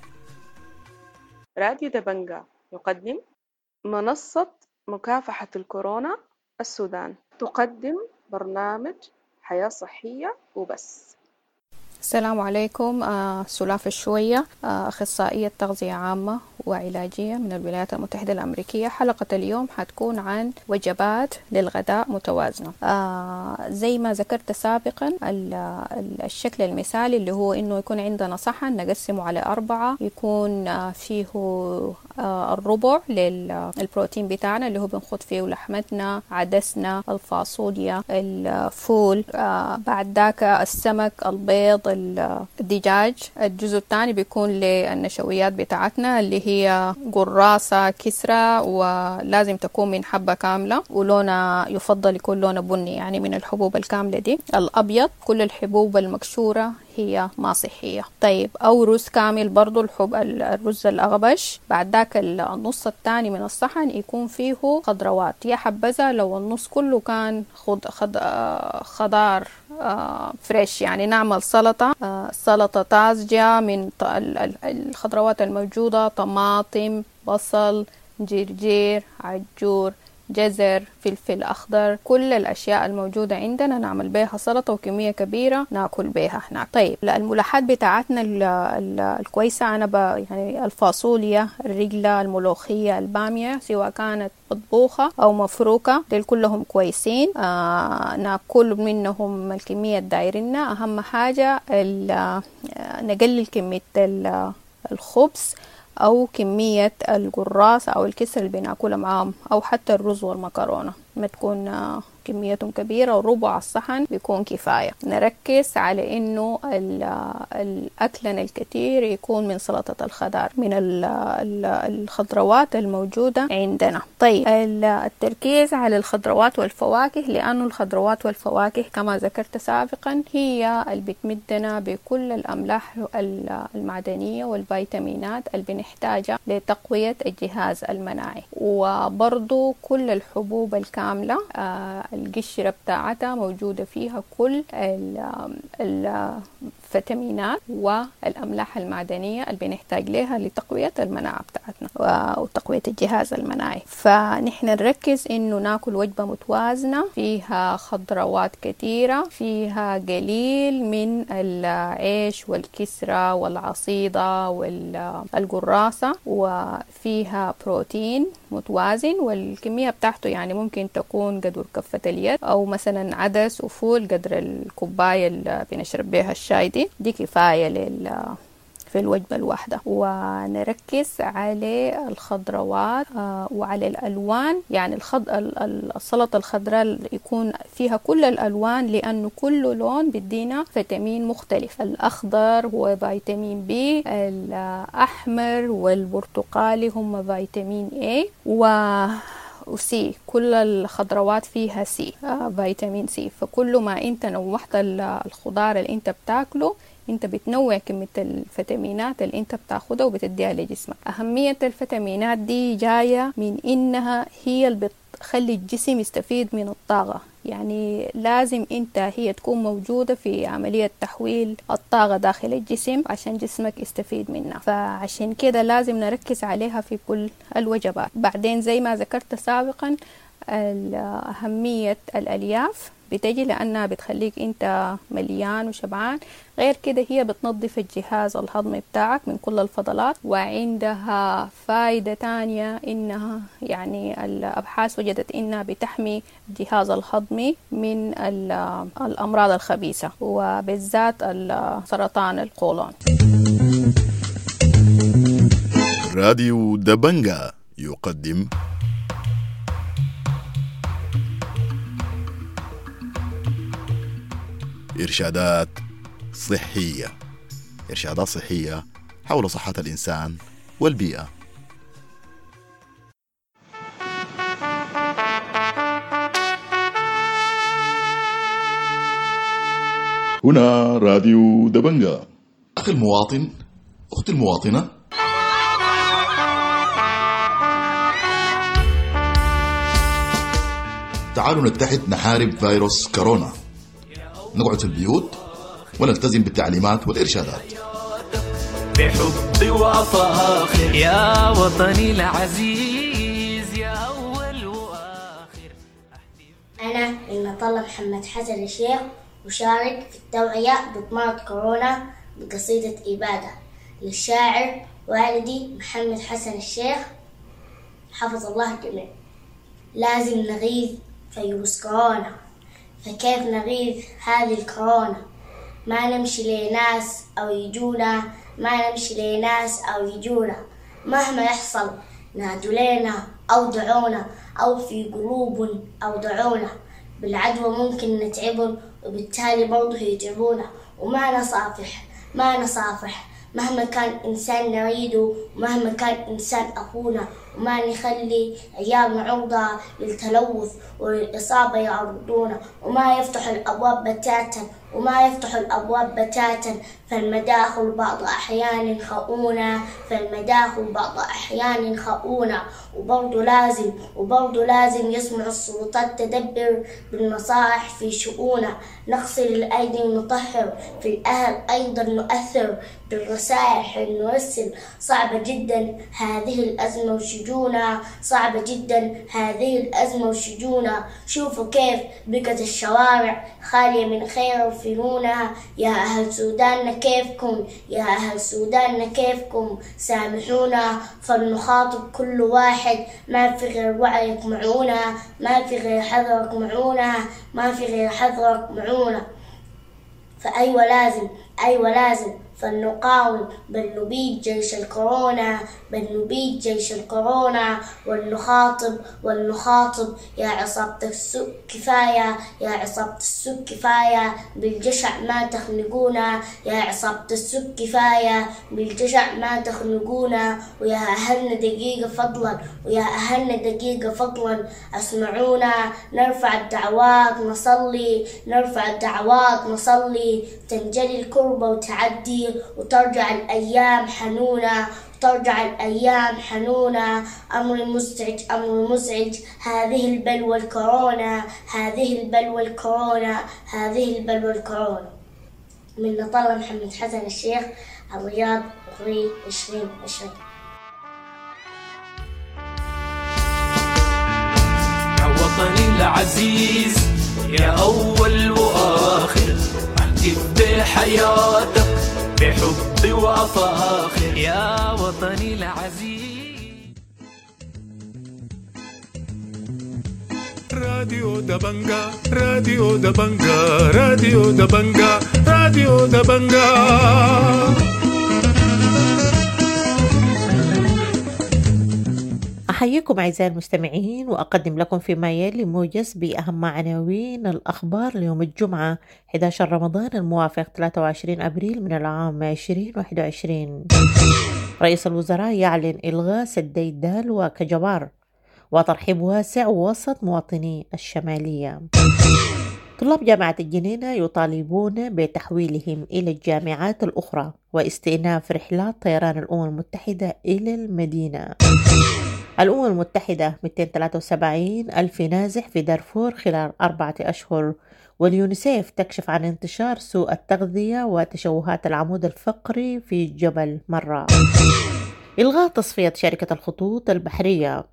راديو دبنجة يقدم منصة مكافحة الكورونا السودان، تقدم برنامج حياة صحية وبس. السلام عليكم. سلاف الشوية، أخصائية تغذية عامة وعلاجية من الولايات المتحدة الأمريكية. حلقة اليوم حتكون عن وجبات للغداء متوازنة. زي ما ذكرت سابقا، الشكل المثالي اللي هو إنه يكون عندنا صحن نقسمه على 4، يكون فيه الربع للبروتين بتاعنا اللي هو بنخد فيه لحمتنا، عدسنا، الفاصوليا، الفول، بعد ذاك السمك، البيض، الدجاج. الجزء الثاني بيكون للنشويات بتاعتنا اللي هي قراصة، كسرة، ولازم تكون من حبة كاملة، ولونها يفضل يكون لونه بني، يعني من الحبوب الكاملة دي. الأبيض، كل الحبوب المكسورة هي ما صحية. طيب، أو رز كامل برضو، الرز الأغبش. بعد ذاك النص الثاني من الصحن يكون فيه خضروات، يا حبذا لو النص كله كان خضار فريش، يعني نعمل سلطة طازجة من الخضروات الموجودة: طماطم، بصل، جرجير، عجور، جزر، فلفل أخضر، كل الأشياء الموجودة عندنا نعمل بيها سلطة وكمية كبيرة ناكل بيها هناك. طيب، الملوحات بتاعتنا الكويسة، أنا يعني الفاصوليا، الرجلة، الملوخية، البامية، سواء كانت مطبوخة أو مفروكة، دول كلهم كويسين. ناكل منهم الكمية الدايرنا. أهم حاجة نقلل كمية الخبز أو كمية القراص أو الكسر اللي بناكلها معاهم، أو حتى الرز والمكرونة ما تكون كميتهم كبيرة، وربع الصحن بيكون كفاية. نركز على إنه الأكلنا الكثير يكون من سلطة الخضار، من الخضروات الموجودة عندنا. طيب، التركيز على الخضروات والفواكه، لأنه الخضروات والفواكه كما ذكرت سابقا هي اللي بتمدنا بكل الأملاح المعدنية والفيتامينات اللي بنحتاجها لتقوية الجهاز المناعي. وبرضو كل الحبوب الكاملة القشرة بتاعتها موجودة فيها كل الفيتامينات والأملاح المعدنية اللي بنحتاج لها لتقوية المناعة بتاعتنا وتقوية الجهاز المناعي. فنحن نركز إنه ناكل وجبة متوازنة فيها خضروات كثيرة، فيها قليل من العيش والكسرة والعصيدة والقراصة، وفيها بروتين متوازن، والكمية بتاعته يعني ممكن تكون قدر كفة اليد، أو مثلا عدس وفول قدر الكوباية اللي بنشرب بها الشاي دي كفاية في الوجبة الواحدة. ونركز على الخضروات وعلى الألوان، يعني السلطة الخضراء يكون فيها كل الألوان، لأنه كل لون بدينا فيتامين مختلف. الأخضر هو فيتامين بي، الأحمر والبرتقالي هم فيتامين A وسي. كل الخضروات فيها سي، فيتامين سي. فكل ما انت نوعت الخضار اللي انت بتاكله، انت بتنوع كمية الفيتامينات اللي انت بتاخدها وبتديها لجسمك. أهمية الفيتامينات دي جاية من انها هي اللي بتخلي الجسم يستفيد من الطاقة، يعني لازم هي تكون موجودة في عملية تحويل الطاقة داخل الجسم عشان جسمك يستفيد منها. فعشان كده لازم نركز عليها في كل الوجبات. بعدين زي ما ذكرت سابقا، أهمية الألياف بتجي لأنها بتخليك أنت مليان وشبعان. غير كده هي بتنظف الجهاز الهضمي بتاعك من كل الفضلات، وعندها فائدة تانية إنها يعني الأبحاث وجدت إنها بتحمي الجهاز الهضمي من الأمراض الخبيثة، وبالذات سرطان القولون. راديو دبنجا يقدم إرشادات صحية. إرشادات صحية حول صحة الإنسان والبيئة. هنا راديو دبنجا. أخي المواطن، أختي المواطنة، تعالوا نتحد نحارب فيروس كورونا. نقعد في البيوت ونلتزم بالتعليمات والإرشادات. بحبي وأفاخر يا وطني العزيز، يا أول وآخر. أنا المطلة محمد حسن الشيخ، أشارك في التوعية بمرض كورونا بقصيدة إبادة للشاعر والدي محمد حسن الشيخ حفظ الله الجميع. لازم نغيظ فيروس كورونا، فكيف نغيظ هذه الكورونا؟ ما نمشي لناس أو يجونا، ما نمشي لناس أو يجونا. مهما يحصل نادوا لنا أو دعونا، أو في قلوب أو دعونا. بالعدوى ممكن نتعبن، وبالتالي برضه يتعبونا. وما نصافح، ما نصافح مهما كان إنسان نريده، ومهما كان إنسان أخونا. وما نخلي عيالنا عرضة للتلوث والإصابة يعرضونا. وما يفتح الأبواب بتاتا، وما يفتح الأبواب بتاتا. فالمداخل بعض أحيان خؤونة، فالمداخل بعض أحيان خؤونة. وبرضه لازم يسمع السلطات تدبر بالنصائح في شؤونة. نغسل الأيدي ونطهر، في الأهل أيضا نؤثر بالرسائح نرسل. صعبة جدا هذه الأزمة وشجونة، صعبة جدا هذه الأزمة وشجونة. شوفوا كيف بقت الشوارع خالية من خير وفنونة. يا أهل سوداننا كيفكم، يا أهل سوداننا كيفكم؟ سامحونا فلنخاطب كل واحد. ما في غير وعيك معونا، ما في غير حذرك معونا، ما في غير حذرك معونا. فأيوة لازم فلنقاوم، بل نبيد جيش الكورونا، بل نبيد جيش الكورونا. ولنخاطب يا عصابة السوء كفاية، يا عصابة السوء كفاية. بالجشع ما تخنقونا، يا عصابة السوء كفاية. بالجشع ما تخنقونا. ويا أهلنا دقيقة فضلا، ويا أهلنا دقيقة فضلا اسمعونا. نرفع الدعوات نصلي، نرفع الدعوات نصلي. تنجلي الكربة وتعدي، وترجع الأيام حنونة، ترجع الأيام حنونة. أمر مزعج هذه البلوى الكورونا، هذه البلوى الكورونا، هذه البلوى الكورونا. من طلب محمد حسن الشيخ الرياض أغري 2020. يا وطني العزيز يا أول وآخر، أهتف بحياتك بحبي وأفاخر يا وطني العزيز. راديو دبنجا راديو دبنجا راديو دبنجا راديو دبنجا. أحييكم أعزائي المستمعين وأقدم لكم فيما يلي موجز بأهم عناوين الأخبار ليوم الجمعة 11 رمضان الموافق 23 أبريل من العام 2021. رئيس الوزراء يعلن إلغاء سدي الدال وكجبار وترحيب واسع وسط مواطني الشمالية. طلاب جامعة الجنينة يطالبون بتحويلهم إلى الجامعات الأخرى واستئناف رحلات طيران الأمم المتحدة إلى المدينة. الأمم المتحدة 273 ألف نازح في دارفور خلال 4 أشهر. واليونيسيف تكشف عن انتشار سوء التغذية وتشوهات العمود الفقري في جبل مرة. إلغاء تصفية شركة الخطوط البحرية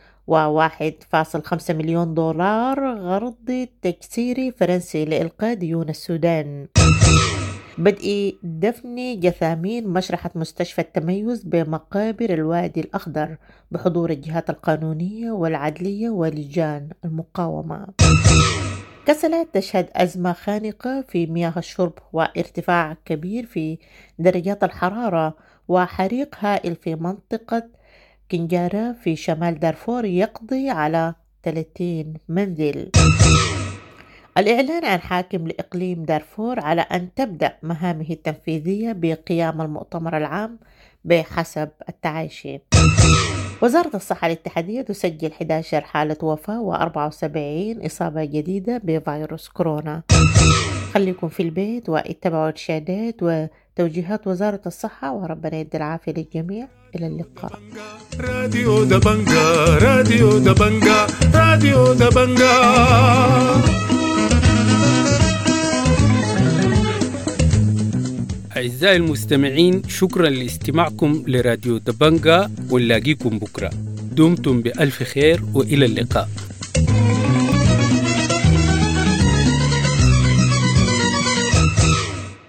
و1.5 مليون دولار غرض تكسيري فرنسي لإلقاء ديون السودان. بدء دفن جثامين مشرحة مستشفى التميز بمقابر الوادي الأخضر بحضور الجهات القانونية والعدلية ولجان المقاومة. كسلت تشهد أزمة خانقة في مياه الشرب وارتفاع كبير في درجات الحرارة وحريق هائل في منطقة كنجارة في شمال دارفور يقضي على 30 منزل. الإعلان عن حاكم لإقليم دارفور على أن تبدأ مهامه التنفيذية بقيام المؤتمر العام بحسب التعايشي. وزارة الصحة الاتحادية تسجل 11 حالة وفاة و74 إصابة جديدة بفيروس كورونا. خليكم في البيت واتبعوا الإرشادات وتوجيهات وزارة الصحة وربنا يدي العافية للجميع. إلى اللقاء. راديو دبنجا راديو دبنجا راديو دبنجا. أعزائي المستمعين، شكرا لاستماعكم لراديو دبنجا، ونلاقيكم بكرة. دمتم بألف خير وإلى اللقاء.